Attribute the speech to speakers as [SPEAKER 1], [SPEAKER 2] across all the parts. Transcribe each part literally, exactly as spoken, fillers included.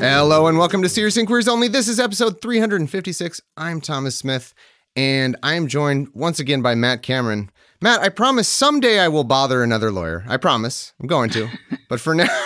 [SPEAKER 1] Hello and welcome to Serious Inquiries Only. This is episode three hundred fifty-six. I'm Thomas Smith, and I am joined once again by Matt Cameron. Matt, I promise someday I will bother another lawyer. I promise. I'm going to. But for now,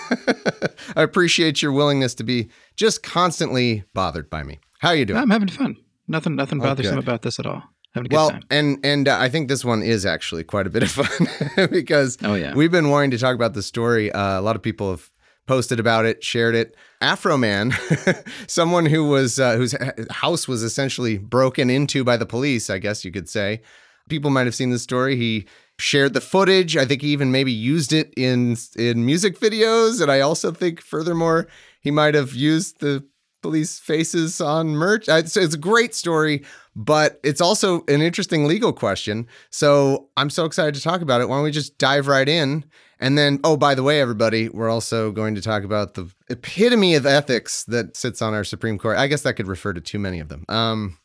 [SPEAKER 1] I appreciate your willingness to be just constantly bothered by me. How are you doing?
[SPEAKER 2] I'm having fun. Nothing nothing
[SPEAKER 1] Oh,
[SPEAKER 2] bothersome
[SPEAKER 1] good.
[SPEAKER 2] about this at all. Having a good
[SPEAKER 1] Well,
[SPEAKER 2] time.
[SPEAKER 1] and and uh, I think this one is actually quite a bit of fun because
[SPEAKER 2] Oh, yeah.
[SPEAKER 1] we've been wanting to talk about the story. Uh, a lot of people have posted about it, shared it. Afroman, someone who was uh, whose house was essentially broken into by the police, I guess you could say. People might have seen the story. He shared the footage. I think he even maybe used it in in music videos. And I also think, furthermore, he might have used the police faces on merch. It's, it's a great story, but it's also an interesting legal question. So I'm so excited to talk about it. Why don't we just dive right in? And then, oh, by the way, everybody, we're also going to talk about the epitome of ethics that sits on our Supreme Court. I guess that could refer to too many of them. Um,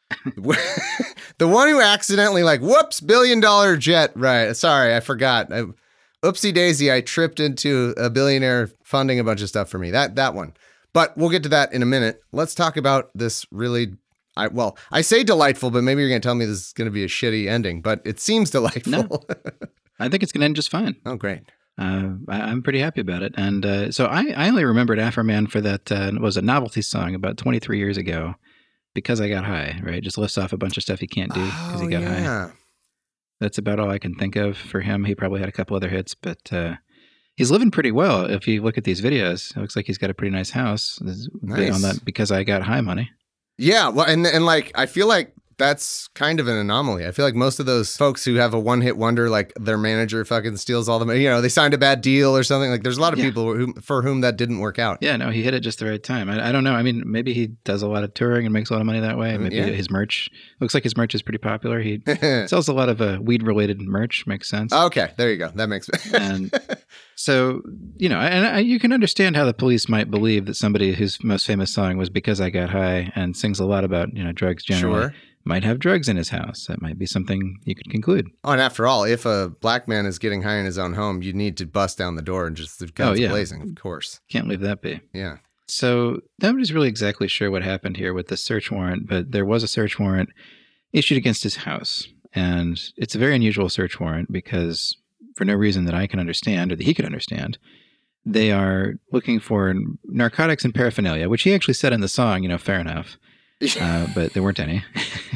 [SPEAKER 1] the one who accidentally like, whoops, billion dollar jet. Right. Sorry, I forgot. I, oopsie daisy. I tripped into a billionaire funding a bunch of stuff for me. That that one. But we'll get to that in a minute. Let's talk about this really, I, well, I say delightful, but maybe you're going to tell me this is going to be a shitty ending, but it seems delightful.
[SPEAKER 2] No. I think it's going to end just fine.
[SPEAKER 1] Oh, great.
[SPEAKER 2] Uh, I, I'm pretty happy about it. And uh, so I, I only remembered Afroman for that, uh, it was a novelty song about twenty-three years ago, Because I Got High, right? Just lifts off a bunch of stuff he can't do because
[SPEAKER 1] Oh,
[SPEAKER 2] he got
[SPEAKER 1] yeah.
[SPEAKER 2] high. That's about all I can think of for him. He probably had a couple other hits, but uh, he's living pretty well. If you look at these videos, it looks like he's got a pretty nice house
[SPEAKER 1] Nice.
[SPEAKER 2] on that Because I Got High money.
[SPEAKER 1] Yeah, well, and and like I feel like that's kind of an anomaly. I feel like most of those folks who have a one-hit wonder, like their manager fucking steals all the money. You know, they signed a bad deal or something. Like, there's a lot of
[SPEAKER 2] Yeah.
[SPEAKER 1] people who, for whom that didn't work out.
[SPEAKER 2] Yeah, no, he hit it just the right time. I, I don't know. I mean, maybe he does a lot of touring and makes a lot of money that way. Maybe
[SPEAKER 1] Yeah.
[SPEAKER 2] his merch looks like his merch is pretty popular. He sells a lot of uh, weed-related merch. Makes sense.
[SPEAKER 1] Okay, there you go. That makes sense.
[SPEAKER 2] And so, you know, and I, you can understand how the police might believe that somebody whose most famous song was Because I Got High and sings a lot about, you know, drugs generally,
[SPEAKER 1] Sure.
[SPEAKER 2] might have drugs in his house. That might be something you could conclude.
[SPEAKER 1] Oh, and after all, if a black man is getting high in his own home, you need to bust down the door and just the guns
[SPEAKER 2] Oh, yeah.
[SPEAKER 1] blazing, of course.
[SPEAKER 2] Can't leave that be.
[SPEAKER 1] Yeah.
[SPEAKER 2] So nobody's really exactly sure what happened here with the search warrant, but there was a search warrant issued against his house. And it's a very unusual search warrant because for no reason that I can understand or that he could understand, they are looking for narcotics and paraphernalia, which he actually said in the song, you know, fair enough. Uh, but there weren't any.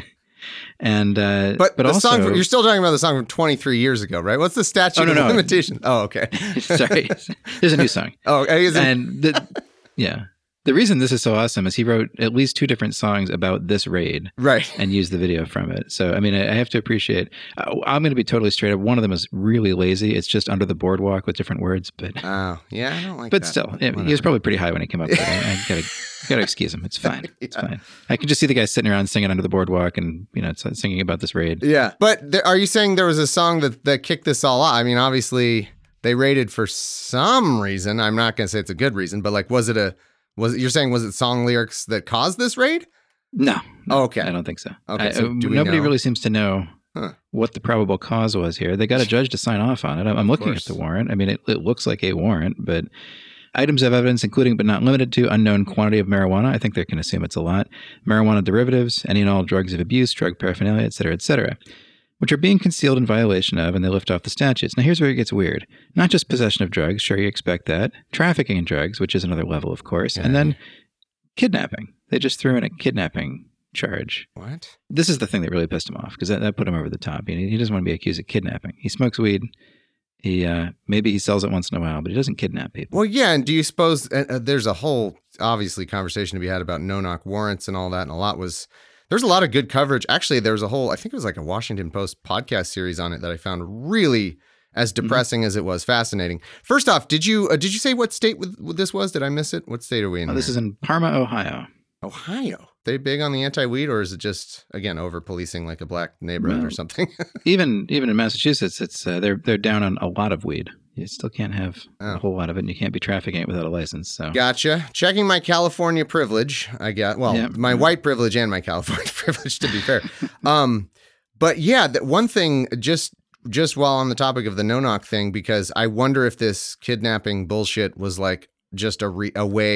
[SPEAKER 2] and uh,
[SPEAKER 1] But,
[SPEAKER 2] but
[SPEAKER 1] the
[SPEAKER 2] also,
[SPEAKER 1] song, from- you're still talking about the song from twenty-three years ago, right? What's the statute
[SPEAKER 2] Oh, no,
[SPEAKER 1] of
[SPEAKER 2] no.
[SPEAKER 1] limitation? Oh, okay.
[SPEAKER 2] sorry, there's a new song.
[SPEAKER 1] Oh, is it?
[SPEAKER 2] And the, yeah, the reason this is so awesome is he wrote at least two different songs about this raid
[SPEAKER 1] Right.
[SPEAKER 2] and used the video from it. So, I mean, I I have to appreciate, uh, I'm going to be totally straight up. One of them is really lazy. It's just Under the Boardwalk with different words, but,
[SPEAKER 1] Oh, yeah, I don't like
[SPEAKER 2] but
[SPEAKER 1] that.
[SPEAKER 2] still,
[SPEAKER 1] but
[SPEAKER 2] it- he was
[SPEAKER 1] whatever.
[SPEAKER 2] probably pretty high when he came up with it. I, I gotta, gotta excuse him. It's fine. It's
[SPEAKER 1] Yeah.
[SPEAKER 2] fine. I can just see the guy sitting around singing Under the Boardwalk and, you know, it's- singing about this raid.
[SPEAKER 1] Yeah. But there, are you saying there was a song that, that kicked this all off? I mean, obviously they raided for some reason. I'm not going to say it's a good reason, but like, was it a, was it, you're saying, was it song lyrics that caused this raid?
[SPEAKER 2] No. no
[SPEAKER 1] Oh, okay.
[SPEAKER 2] I don't think so.
[SPEAKER 1] Okay,
[SPEAKER 2] I-
[SPEAKER 1] so
[SPEAKER 2] uh,
[SPEAKER 1] do we
[SPEAKER 2] nobody
[SPEAKER 1] know?
[SPEAKER 2] really seems to know
[SPEAKER 1] Huh.
[SPEAKER 2] what the probable cause was here. They got a judge to sign off on it. I'm, I'm looking at
[SPEAKER 1] course.
[SPEAKER 2] the warrant. I mean, it, it looks like a warrant, but items of evidence, including but not limited to unknown quantity of marijuana. I think they can assume it's a lot. Marijuana derivatives, any and all drugs of abuse, drug paraphernalia, et cetera, et cetera, which are being concealed in violation of, and they lift off the statutes. Now, here's where it gets weird. Not just possession of drugs. Sure, you expect that. Trafficking in drugs, which is another level, of course.
[SPEAKER 1] Yeah.
[SPEAKER 2] And then kidnapping. They just threw in a kidnapping charge.
[SPEAKER 1] What?
[SPEAKER 2] This is the thing that really pissed him off because that, that put him over the top. He, he doesn't want to be accused of kidnapping. He smokes weed. He uh, maybe he sells it once in a while, but he doesn't kidnap people.
[SPEAKER 1] Well, yeah. And do you suppose uh, uh, there's a whole, obviously, conversation to be had about no-knock warrants and all that. And a lot was, there's a lot of good coverage. Actually, there was a whole, I think it was like a Washington Post podcast series on it that I found really as depressing mm-hmm. as it was fascinating. First off, did you uh, did you say what state with, with this was? Did I miss it? What state are we in?
[SPEAKER 2] Oh, this
[SPEAKER 1] here?
[SPEAKER 2] is in Parma, Ohio.
[SPEAKER 1] Ohio. They big on the anti-weed, or is it just again over policing like a black neighborhood
[SPEAKER 2] No.
[SPEAKER 1] or something?
[SPEAKER 2] even even in Massachusetts, it's uh, they're they're down on a lot of weed. You still can't have
[SPEAKER 1] Oh.
[SPEAKER 2] a whole lot of it, and you can't be trafficking it without a license. So
[SPEAKER 1] Gotcha. Checking my California privilege. I got well,
[SPEAKER 2] Yeah.
[SPEAKER 1] my white privilege and my California privilege, to be fair. um, but yeah, that one thing just just while on the topic of the no-knock thing, because I wonder if this kidnapping bullshit was like just a re- a way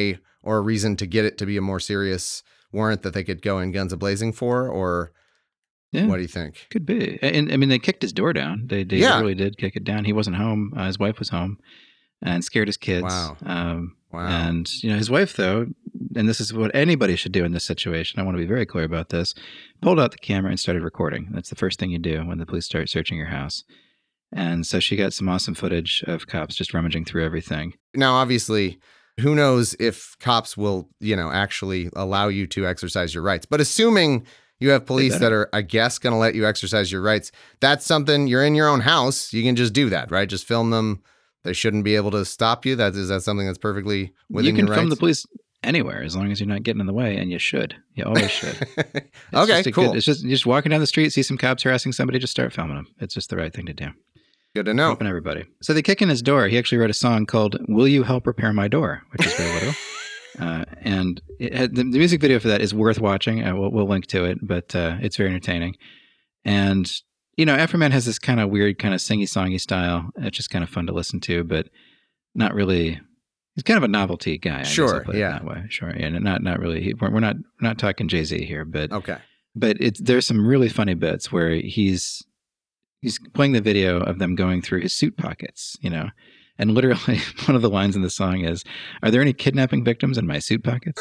[SPEAKER 1] or a reason to get it to be a more serious warrant that they could go in guns a-blazing for? Or
[SPEAKER 2] Yeah,
[SPEAKER 1] what do you think?
[SPEAKER 2] Could be. And I mean, they kicked his door down. They, they
[SPEAKER 1] Yeah.
[SPEAKER 2] really did kick it down. He wasn't home. Uh, his wife was home and scared his kids.
[SPEAKER 1] Wow.
[SPEAKER 2] Um,
[SPEAKER 1] Wow.
[SPEAKER 2] And, you know, his wife, though, and this is what anybody should do in this situation, I want to be very clear about this, pulled out the camera and started recording. That's the first thing you do when the police start searching your house. And so she got some awesome footage of cops just rummaging through everything.
[SPEAKER 1] Now, obviously, who knows if cops will, you know, actually allow you to exercise your rights. But assuming you have police that are, I guess, going to let you exercise your rights, that's something, you're in your own house, you can just do that, right? Just film them. They shouldn't be able to stop you. That is that something that's perfectly within
[SPEAKER 2] You can
[SPEAKER 1] your
[SPEAKER 2] film
[SPEAKER 1] rights?
[SPEAKER 2] the police anywhere as long as you're not getting in the way, and you should. You always should. It's
[SPEAKER 1] Okay,
[SPEAKER 2] just a
[SPEAKER 1] cool.
[SPEAKER 2] Good, it's just you're just walking down the street, see some cops harassing somebody, just start filming them. It's just the right thing to do.
[SPEAKER 1] Good to know.
[SPEAKER 2] Helping everybody. So they kick in his door. He actually wrote a song called "Will You Help Repair My Door," which is very little. Uh, and it had, the, the music video for that is worth watching. Uh, we'll, we'll link to it, but uh, it's very entertaining. And you know, Afroman has this kind of weird, kind of singy-songy style. It's just kind of fun to listen to, but not really. He's kind of a novelty guy. I
[SPEAKER 1] Sure,
[SPEAKER 2] guess I'll put it
[SPEAKER 1] yeah.
[SPEAKER 2] that way. Sure, yeah. Not not really. He, we're we're not we're not talking Jay-Z here, but
[SPEAKER 1] Okay.
[SPEAKER 2] but it's there's some really funny bits where he's he's playing the video of them going through his suit pockets, you know. And literally, one of the lines in the song is, "Are there any kidnapping victims in my suit pockets?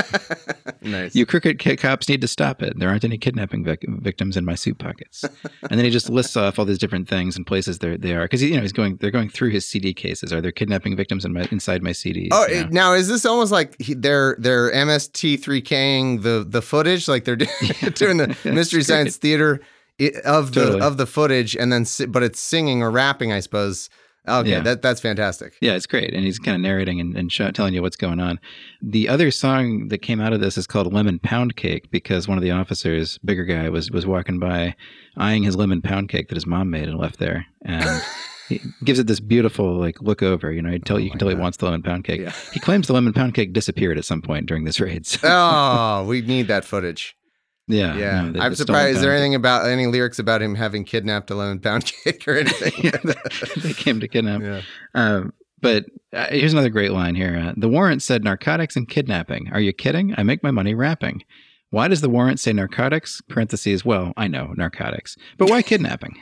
[SPEAKER 1] Nice.
[SPEAKER 2] You crooked ki- cops need to stop it. There aren't any kidnapping vic- victims in my suit pockets." And then he just lists off all these different things and places they they are, because you know he's going. They're going through his C D cases. Are there kidnapping victims in my inside my C Ds?
[SPEAKER 1] Oh,
[SPEAKER 2] you know?
[SPEAKER 1] it- now is this almost like he, they're they're M S T three K-ing the the footage, like they're doing, doing the Mystery
[SPEAKER 2] it's
[SPEAKER 1] Science Theater i- of the
[SPEAKER 2] Totally.
[SPEAKER 1] of the footage, and then si- but it's singing or rapping, I suppose. Okay,
[SPEAKER 2] Yeah.
[SPEAKER 1] that that's fantastic.
[SPEAKER 2] Yeah, it's great. And he's kind of narrating and, and show, telling you what's going on. The other song that came out of this is called Lemon Pound Cake, because one of the officers, bigger guy, was was walking by eyeing his lemon pound cake that his mom made and left there. And he gives it this beautiful like look over. You know, you, tell,
[SPEAKER 1] Oh
[SPEAKER 2] you
[SPEAKER 1] my
[SPEAKER 2] can tell
[SPEAKER 1] God.
[SPEAKER 2] he wants the lemon pound cake.
[SPEAKER 1] Yeah.
[SPEAKER 2] He claims the lemon pound cake disappeared at some point during this raid. So,
[SPEAKER 1] Oh, we need that footage.
[SPEAKER 2] yeah.
[SPEAKER 1] Yeah,
[SPEAKER 2] no, the-
[SPEAKER 1] I'm
[SPEAKER 2] the stolen
[SPEAKER 1] surprised. Is there
[SPEAKER 2] pound
[SPEAKER 1] anything about any lyrics about him having kidnapped a lemon pound cake or anything?
[SPEAKER 2] cake. Yeah, they came to kidnap.
[SPEAKER 1] Yeah.
[SPEAKER 2] Um, but uh, here's another great line here. Uh, the warrant said narcotics and kidnapping. Are you kidding? I make my money rapping. Why does the warrant say narcotics? Parentheses, well, I know, narcotics. But why kidnapping?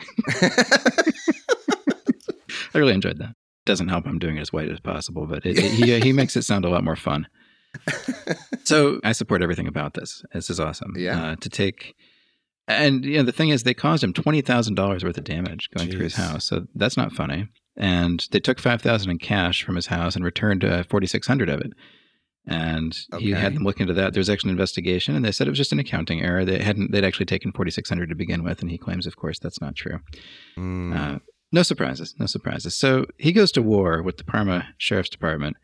[SPEAKER 2] I really enjoyed that. Doesn't help I'm doing it as white as possible, but it, it, he, he makes it sound a lot more fun. So I support everything about this. This is awesome.
[SPEAKER 1] Yeah.
[SPEAKER 2] Uh, to take... And you know, the thing is, they caused him twenty thousand dollars worth of damage going through his
[SPEAKER 1] Jeez.
[SPEAKER 2] house. So that's not funny. And they took five thousand dollars in cash from his house and returned uh, forty-six hundred dollars of it. And he
[SPEAKER 1] Okay.
[SPEAKER 2] had them look into that. There was actually an investigation, and they said it was just an accounting error. They hadn't. They'd actually taken forty-six hundred dollars to begin with, and he claims, of course, that's not true.
[SPEAKER 1] Mm.
[SPEAKER 2] Uh, no surprises. No surprises. So he goes to war with the Parma Sheriff's Department,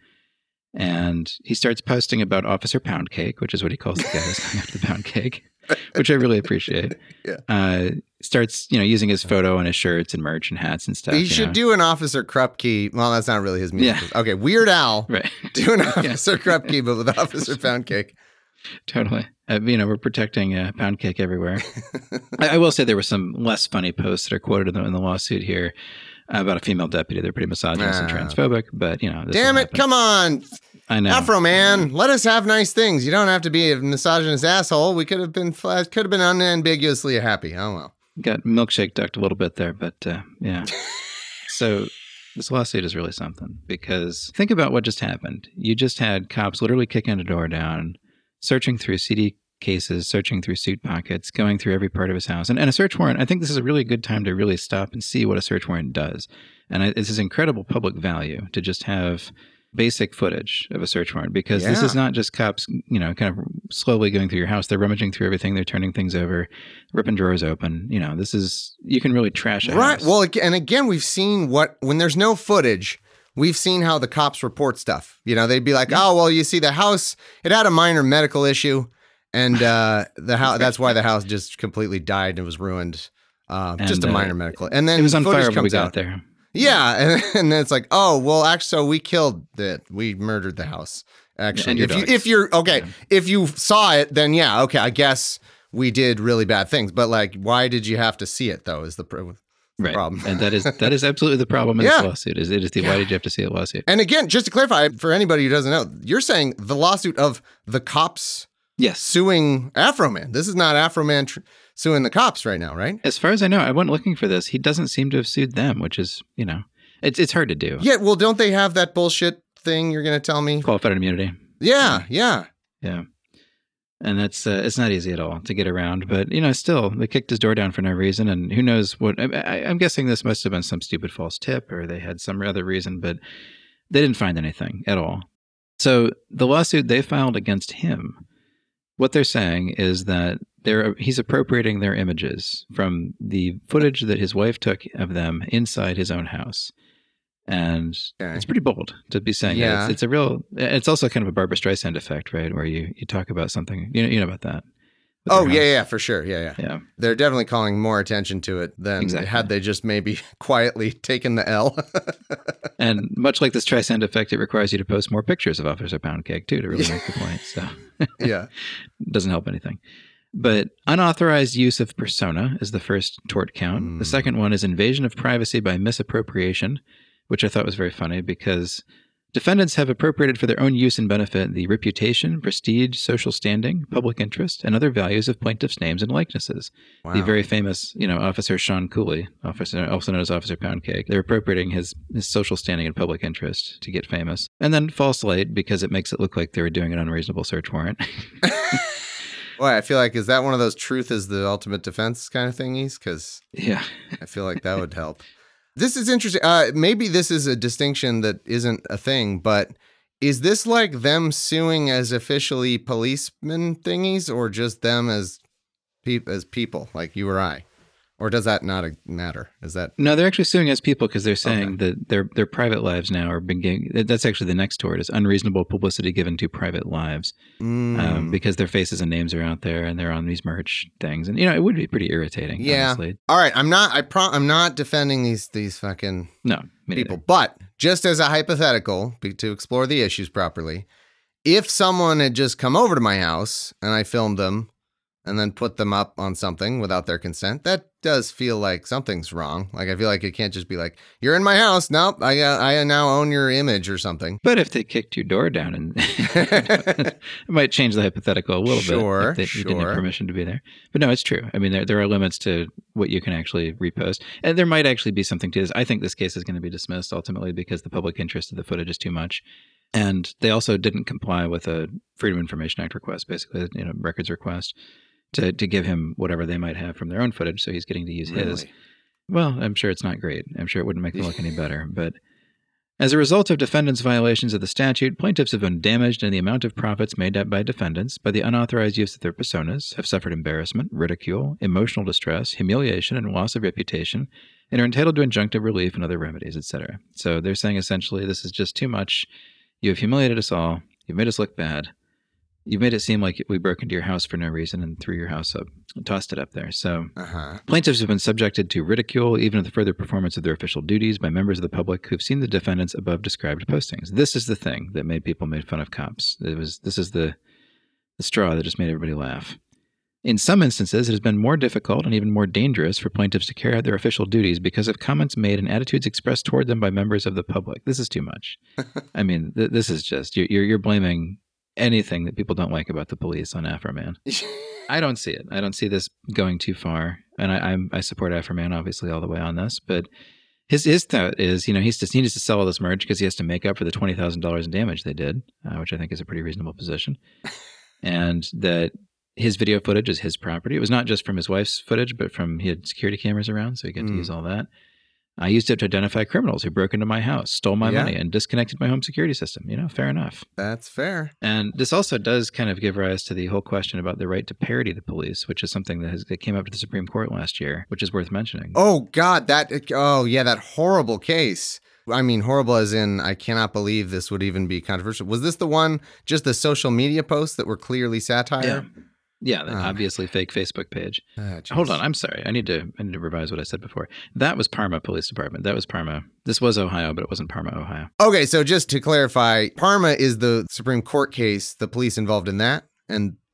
[SPEAKER 2] and he starts posting about Officer Pound Cake, which is what he calls the guy who's going after the pound cake, which I really appreciate.
[SPEAKER 1] Yeah.
[SPEAKER 2] Uh, starts, you know, using his photo on his shirts and merch and hats and stuff.
[SPEAKER 1] He
[SPEAKER 2] you
[SPEAKER 1] should
[SPEAKER 2] know.
[SPEAKER 1] do an Officer Krupke. Well, that's not really his music.
[SPEAKER 2] Yeah.
[SPEAKER 1] Okay, Weird Al.
[SPEAKER 2] Right.
[SPEAKER 1] Do an Officer Krupke, but with Officer Pound Cake.
[SPEAKER 2] Totally. Uh, you know, we're protecting uh, pound cake everywhere. I, I will say there were some less funny posts that are quoted in the, in the lawsuit here about a female deputy. They're pretty misogynist and
[SPEAKER 1] Ah.
[SPEAKER 2] transphobic, but, you know. This
[SPEAKER 1] Damn
[SPEAKER 2] will
[SPEAKER 1] it!
[SPEAKER 2] happen.
[SPEAKER 1] Come on,
[SPEAKER 2] I know.
[SPEAKER 1] Afro Man. Let us have nice things. You don't have to be a misogynist asshole. We could have been could have been unambiguously happy. Oh well.
[SPEAKER 2] Got milkshake ducked a little bit there, but uh, yeah. So this lawsuit is really something, because think about what just happened. You just had cops literally kicking a door down, searching through C D cases, searching through suit pockets, going through every part of his house. And, and a search warrant, I think this is a really good time to really stop and see what a search warrant does. And I, it's this incredible public value to just have basic footage of a search warrant, because this
[SPEAKER 1] Yeah.
[SPEAKER 2] is not just cops, you know, kind of slowly going through your house. They're rummaging through everything. They're turning things over, ripping drawers open. You know, this is, you can really trash a
[SPEAKER 1] Right.
[SPEAKER 2] house.
[SPEAKER 1] Well, ag- and again, we've seen what when there's no footage. We've seen how the cops report stuff. You know, they'd be like, "Oh, well, you see, the house it had a minor medical issue, and uh, the house that's why the house just completely died and was ruined. Uh, just a
[SPEAKER 2] And, uh,
[SPEAKER 1] minor medical. And then
[SPEAKER 2] it was on
[SPEAKER 1] footage
[SPEAKER 2] fire when we
[SPEAKER 1] comes
[SPEAKER 2] got
[SPEAKER 1] out.
[SPEAKER 2] there.
[SPEAKER 1] Yeah, and, and then it's like, oh, well, actually, so we killed it. We murdered the house. Actually,
[SPEAKER 2] And your
[SPEAKER 1] if you
[SPEAKER 2] dogs.
[SPEAKER 1] if you're okay,
[SPEAKER 2] Yeah.
[SPEAKER 1] if you saw it, then yeah, okay, I guess we did really bad things. But like, why did you have to see it though? Is the pr-
[SPEAKER 2] Right.
[SPEAKER 1] Problem.
[SPEAKER 2] And that is that is absolutely the problem in
[SPEAKER 1] Yeah.
[SPEAKER 2] this lawsuit. Is it is the
[SPEAKER 1] Yeah.
[SPEAKER 2] why did you have to see a lawsuit?
[SPEAKER 1] And again, just to clarify, for anybody who doesn't know, you're saying the lawsuit of the cops
[SPEAKER 2] Yes.
[SPEAKER 1] suing Afroman. This is not Afroman tr- suing the cops right now, right?
[SPEAKER 2] As far as I know, I went looking for this. He doesn't seem to have sued them, which is, you know, it's it's hard to do.
[SPEAKER 1] Yeah, well, don't they have that bullshit thing you're going to tell me?
[SPEAKER 2] Qualified immunity.
[SPEAKER 1] Yeah, yeah.
[SPEAKER 2] Yeah. And that's uh, it's not easy at all to get around, but you know, still they kicked his door down for no reason, and who knows what? I, I, I'm guessing this must have been some stupid false tip, or they had some other reason, but they didn't find anything at all. So the lawsuit they filed against him, what they're saying is that they're he's appropriating their images from the footage that his wife took of them inside his own house. And
[SPEAKER 1] Okay.
[SPEAKER 2] it's pretty bold to be saying
[SPEAKER 1] Yeah.
[SPEAKER 2] that. It's, it's a real, it's also kind of a Barbra Streisand effect, right? Where you, you talk about something, you know, you know about that. with
[SPEAKER 1] Oh,
[SPEAKER 2] their
[SPEAKER 1] yeah,
[SPEAKER 2] house.
[SPEAKER 1] yeah, for sure. Yeah, yeah.
[SPEAKER 2] Yeah.
[SPEAKER 1] They're definitely calling more attention to it than
[SPEAKER 2] Exactly.
[SPEAKER 1] had they just maybe quietly taken the L.
[SPEAKER 2] And much like this Streisand effect, it requires you to post more pictures of Officer Poundcake too, to really make the point. So
[SPEAKER 1] Yeah.
[SPEAKER 2] it doesn't help anything. But unauthorized use of persona is the first tort count.
[SPEAKER 1] Mm.
[SPEAKER 2] The second one is invasion of privacy by misappropriation, which I thought was very funny because defendants have appropriated for their own use and benefit the reputation, prestige, social standing, public interest, and other values of plaintiffs' names and likenesses.
[SPEAKER 1] Wow.
[SPEAKER 2] The very famous, you know, Officer Sean Cooley, officer, also known as Officer Poundcake, they're appropriating his, his social standing and public interest to get famous. And then false light because it makes it look like they were doing an unreasonable search warrant.
[SPEAKER 1] Boy, I feel like, is that one of those truth is the ultimate defense kind of thingies? Because
[SPEAKER 2] Yeah.
[SPEAKER 1] I feel like that would help. This is interesting. Uh, maybe this is a distinction that isn't a thing, but is this like them suing as officially policemen thingies or just them as, pe- as people like you or I? Or does that not matter? Is that
[SPEAKER 2] No, they're actually suing as people because they're saying
[SPEAKER 1] Okay.
[SPEAKER 2] that their their private lives now are being given, that's actually the next tort is unreasonable publicity given to private lives
[SPEAKER 1] Mm.
[SPEAKER 2] um, because their faces and names are out there and they're on these merch things. And, you know, it would be pretty irritating,
[SPEAKER 1] Yeah.
[SPEAKER 2] honestly.
[SPEAKER 1] All right, I'm not I pro- I'm not defending these these fucking
[SPEAKER 2] No, me neither.
[SPEAKER 1] people, but just as a hypothetical be- to explore the issues properly, if someone had just come over to my house and I filmed them and then put them up on something without their consent, that does feel like something's wrong. Like I feel like it can't just be like, you're in my house. Nope, I uh, I now own your image or something.
[SPEAKER 2] But if they kicked your door down, and it might change the hypothetical a little
[SPEAKER 1] Sure,
[SPEAKER 2] bit if they, you didn't
[SPEAKER 1] sure.
[SPEAKER 2] have permission to be there. But no, it's true. I mean, there there are limits to what you can actually repost, and there might actually be something to this. I think this case is going to be dismissed ultimately because the public interest of the footage is too much, and they also didn't comply with a Freedom of Information Act request, basically, you know, records request. To, to give him whatever they might have from their own footage, so he's getting to use his.
[SPEAKER 1] Really?
[SPEAKER 2] Well, I'm sure it's not great. I'm sure it wouldn't make them look any better. But as a result of defendants' violations of the statute, plaintiffs have been damaged in the amount of profits made up by defendants by the unauthorized use of their personas, have suffered embarrassment, ridicule, emotional distress, humiliation, and loss of reputation, and are entitled to injunctive relief and other remedies, et cetera. So they're saying essentially this is just too much. You have humiliated us all. You've made us look bad. You've made it seem like we broke into your house for no reason and threw your house up, tossed it up there. So
[SPEAKER 1] Uh-huh.
[SPEAKER 2] plaintiffs have been subjected to ridicule, even at the further performance of their official duties by members of the public who've seen the defendants' above described postings. This is the thing that made people make fun of cops. It was this is the, the straw that just made everybody laugh. In some instances, it has been more difficult and even more dangerous for plaintiffs to carry out their official duties because of comments made and attitudes expressed toward them by members of the public. This is too much. I mean, th- this is just you're you're, you're blaming anything that people don't like about the police on Afroman. I don't see it. I don't see this going too far, and I I'm, I support Afroman obviously all the way on this. But his his thought is, you know, he's just, he needs to sell all this merch because he has to make up for the twenty thousand dollars in damage they did, uh, which I think is a pretty reasonable position, and that his video footage is his property. It was not just from his wife's footage, but from he had security cameras around, so he got
[SPEAKER 1] Mm.
[SPEAKER 2] to use all that. I used it to identify criminals who broke into my house, stole my
[SPEAKER 1] Yeah.
[SPEAKER 2] money, and disconnected my home security system. You know, fair enough.
[SPEAKER 1] That's fair.
[SPEAKER 2] And this also does kind of give rise to the whole question about the right to parody the police, which is something that, has, that came up to the Supreme Court last year, which is worth mentioning.
[SPEAKER 1] Oh God, that oh yeah, that horrible case. I mean, horrible as in I cannot believe this would even be controversial. Was this the one, just the social media posts that were clearly satire?
[SPEAKER 2] Yeah. Yeah, the
[SPEAKER 1] Oh,
[SPEAKER 2] obviously fake Facebook page.
[SPEAKER 1] Ah, jeez.
[SPEAKER 2] Hold on, I'm sorry. I need to I need to revise what I said before. That was Parma Police Department. That was Parma. This was Ohio, but it wasn't Parma, Ohio.
[SPEAKER 1] Okay, so just to clarify, Parma is the Supreme Court case, the police involved in that, and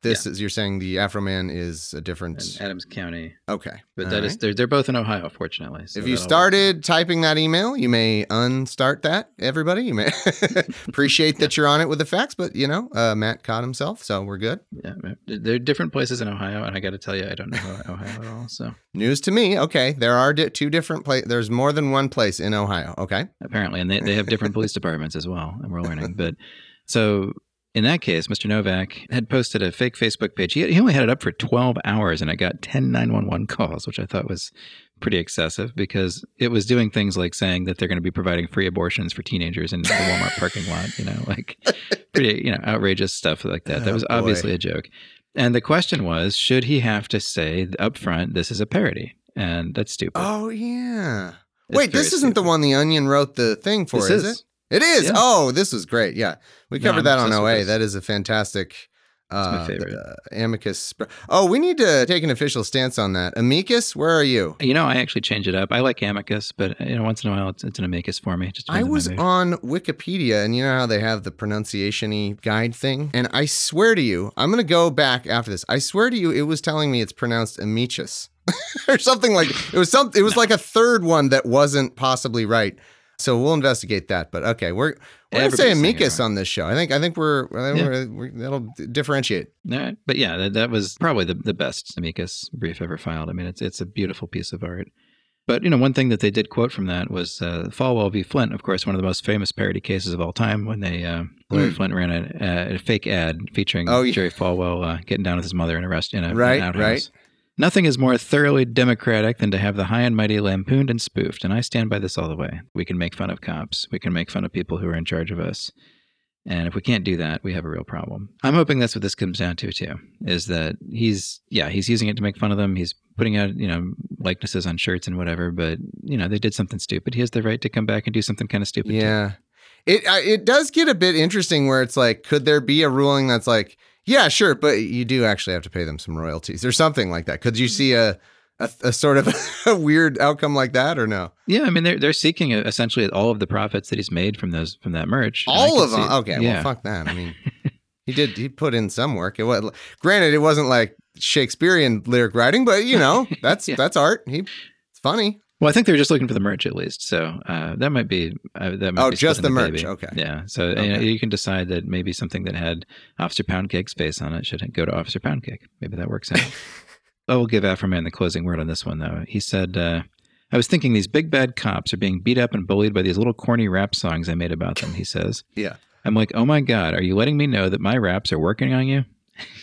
[SPEAKER 1] this
[SPEAKER 2] Yeah.
[SPEAKER 1] is, you're saying the Afro Man is a different.
[SPEAKER 2] In Adams County.
[SPEAKER 1] Okay.
[SPEAKER 2] But
[SPEAKER 1] All
[SPEAKER 2] that is
[SPEAKER 1] right.
[SPEAKER 2] they're, they're both in Ohio, fortunately. So
[SPEAKER 1] If you
[SPEAKER 2] that'll work.
[SPEAKER 1] started typing that email, you may unstart that, everybody. You may appreciate that you're on it with the facts, but, you know, uh, Matt caught himself, so we're good.
[SPEAKER 2] Yeah, there are different places in Ohio, and I got to tell you, I don't know Ohio at all. So
[SPEAKER 1] News to me. Okay. There are di- two different places. There's more than one place in Ohio. Okay.
[SPEAKER 2] apparently, and they, they have different police departments as well, and we're learning. But so in that case, Mister Novak had posted a fake Facebook page. He, he only had it up for twelve hours, and I got ten nine one one calls, which I thought was pretty excessive because it was doing things like saying that they're going to be providing free abortions for teenagers in the Walmart parking lot, you know, like pretty, you know, outrageous stuff like that. That was
[SPEAKER 1] Oh, boy.
[SPEAKER 2] obviously a joke. And the question was, should he have to say up front, this is a parody? And that's stupid.
[SPEAKER 1] Oh, yeah.
[SPEAKER 2] It's
[SPEAKER 1] Wait,
[SPEAKER 2] very
[SPEAKER 1] this isn't the
[SPEAKER 2] stupid.
[SPEAKER 1] one The Onion wrote the thing for,
[SPEAKER 2] This
[SPEAKER 1] is,
[SPEAKER 2] is.
[SPEAKER 1] it? It is.
[SPEAKER 2] Yeah.
[SPEAKER 1] Oh, this was great. Yeah. We
[SPEAKER 2] No,
[SPEAKER 1] covered
[SPEAKER 2] I'm
[SPEAKER 1] that on
[SPEAKER 2] obsessed with
[SPEAKER 1] O A.
[SPEAKER 2] this.
[SPEAKER 1] That is a fantastic uh,
[SPEAKER 2] my favorite.
[SPEAKER 1] uh, amicus. Oh, we need to take an official stance on that. Amicus, where are you?
[SPEAKER 2] You know, I actually change it up. I like amicus, but you know, once in a while, it's, it's an amicus for me. Just
[SPEAKER 1] I
[SPEAKER 2] depends on my
[SPEAKER 1] was
[SPEAKER 2] mood.
[SPEAKER 1] on Wikipedia, and you know how they have the pronunciation-y guide thing? And I swear to you, I'm going to go back after this. I swear to you, it was telling me it's pronounced amicus or something like it was some. It was like a third one that wasn't possibly right. So we'll investigate that. But okay, we're we're going to say
[SPEAKER 2] Everybody's saying it
[SPEAKER 1] amicus
[SPEAKER 2] wrong.
[SPEAKER 1] on this show. I think I think we're, I think
[SPEAKER 2] Yeah.
[SPEAKER 1] we're, we're that'll differentiate.
[SPEAKER 2] All right. But yeah, that, that was probably the, the best amicus brief ever filed. I mean, it's it's a beautiful piece of art. But, you know, one thing that they did quote from that was uh, Falwell v. Flint, of course, one of the most famous parody cases of all time when they, uh, Larry
[SPEAKER 1] Mm.
[SPEAKER 2] Flint ran a, a fake ad featuring
[SPEAKER 1] Oh, yeah.
[SPEAKER 2] Jerry Falwell uh, getting down with his mother in a rest in a,
[SPEAKER 1] Right,
[SPEAKER 2] an outhouse.
[SPEAKER 1] right.
[SPEAKER 2] Nothing is more thoroughly democratic than to have the high and mighty lampooned and spoofed, and I stand by this all the way. We can make fun of cops. We can make fun of people who are in charge of us. And if we can't do that, we have a real problem. I'm hoping that's what this comes down to, too, is that he's, yeah, he's using it to make fun of them. He's putting out, you know, likenesses on shirts and whatever, but, you know, they did something stupid. He has the right to come back and do something kind of stupid, too.
[SPEAKER 1] Yeah. It uh, it does get a bit interesting where it's like, could there be a ruling that's like, yeah, sure, but you do actually have to pay them some royalties or something like that? Could you see a a, a sort of a weird outcome like that or no?
[SPEAKER 2] Yeah, I mean, they're they're seeking essentially all of the profits that he's made from those from that merch. and I
[SPEAKER 1] All
[SPEAKER 2] can
[SPEAKER 1] of them?
[SPEAKER 2] see-
[SPEAKER 1] Okay,
[SPEAKER 2] yeah.
[SPEAKER 1] well, fuck that. I mean, he did, he put in some work. It was, granted, it wasn't like Shakespearean lyric writing, but you know, that's,
[SPEAKER 2] Yeah.
[SPEAKER 1] that's art. He, it's funny.
[SPEAKER 2] Well, I think they're just looking for the merch at least. So uh, that might be uh, that might
[SPEAKER 1] Oh,
[SPEAKER 2] be
[SPEAKER 1] just
[SPEAKER 2] splitting
[SPEAKER 1] the merch.
[SPEAKER 2] baby.
[SPEAKER 1] Okay.
[SPEAKER 2] Yeah. So you, know,
[SPEAKER 1] Okay.
[SPEAKER 2] you can decide that maybe something that had Officer Poundcake's face on it should go to Officer Poundcake. Maybe that works out. I will give Afroman the closing word on this one, though. He said, uh, I was thinking these big bad cops are being beat up and bullied by these little corny rap songs I made about them, he says.
[SPEAKER 1] Yeah.
[SPEAKER 2] I'm like, oh my God, are you letting me know that my raps are working on you?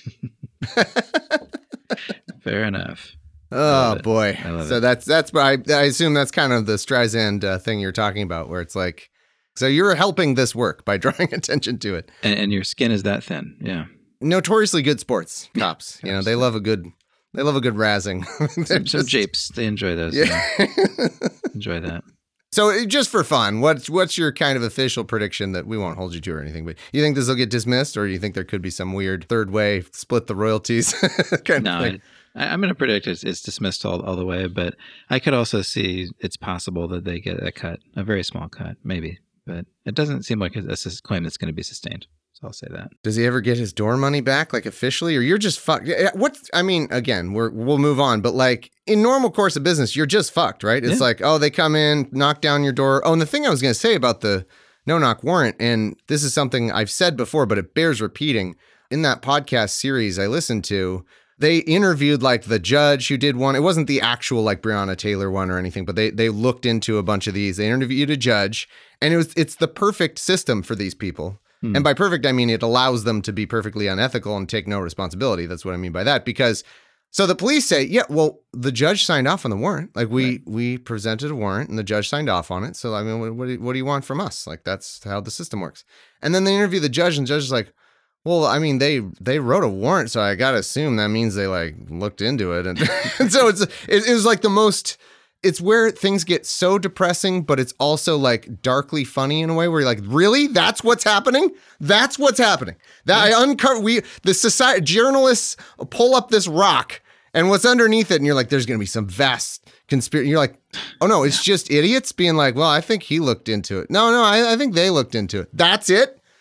[SPEAKER 2] Fair enough.
[SPEAKER 1] Oh
[SPEAKER 2] love it.
[SPEAKER 1] boy.
[SPEAKER 2] I love
[SPEAKER 1] So
[SPEAKER 2] it.
[SPEAKER 1] that's, that's, I, I assume that's kind of the Streisand uh, thing you're talking about where it's like, so you're helping this work by drawing attention to it.
[SPEAKER 2] And, and your skin is that thin. Yeah.
[SPEAKER 1] Notoriously good sports cops. You know, they love a good, they love a good razzing. They're
[SPEAKER 2] Some, some
[SPEAKER 1] just-
[SPEAKER 2] japes. They enjoy those.
[SPEAKER 1] Yeah.
[SPEAKER 2] Yeah. Enjoy that.
[SPEAKER 1] So it- just for fun, what's what's your kind of official prediction that we won't hold you to or anything? But you think this will get dismissed, or you think there could be some weird third way split the royalties kind
[SPEAKER 2] No,
[SPEAKER 1] of thing?
[SPEAKER 2] I, I'm going to predict it's, it's dismissed all, all the way, but I could also see it's possible that they get a cut, a very small cut, maybe. But it doesn't seem like a, a sus- claim that's going to be sustained. So I'll say that.
[SPEAKER 1] Does he ever get his door money back, like officially, or you're just fucked? What I mean, again, we're we'll move on, but like in normal course of business, you're just fucked, right? It's
[SPEAKER 2] Yeah.
[SPEAKER 1] like, oh, they come in, knock down your door. Oh, and the thing I was going to say about the no knock warrant, and this is something I've said before, but it bears repeating. In that podcast series I listened to, they interviewed like the judge who did one. It wasn't the actual like Breonna Taylor one or anything, but they they looked into a bunch of these. They interviewed a judge, and it was it's the perfect system for these people.
[SPEAKER 2] Hmm.
[SPEAKER 1] And by perfect, I mean it allows them to be perfectly unethical and take no responsibility. That's what I mean by that. Because so the police say, yeah, well, the judge signed off on the warrant. Like we
[SPEAKER 2] Right.
[SPEAKER 1] we presented a warrant and the judge signed off on it. So I mean, what, what, do, you, what do you want from us? Like that's how the system works. And then they interview the judge, and the judge is like, well, I mean, they they wrote a warrant, so I gotta assume that means they like looked into it, and, and so it's it, it was like the most. It's where things get so depressing, but it's also like darkly funny in a way where you're like, really? That's what's happening? That's what's happening. That I uncover we the society journalists pull up this rock and what's underneath it, and you're like, there's gonna be some vast conspiracy. You're like, oh no, it's just idiots being like, well, I think he looked into it. No, no, I, I think they looked into it. That's it.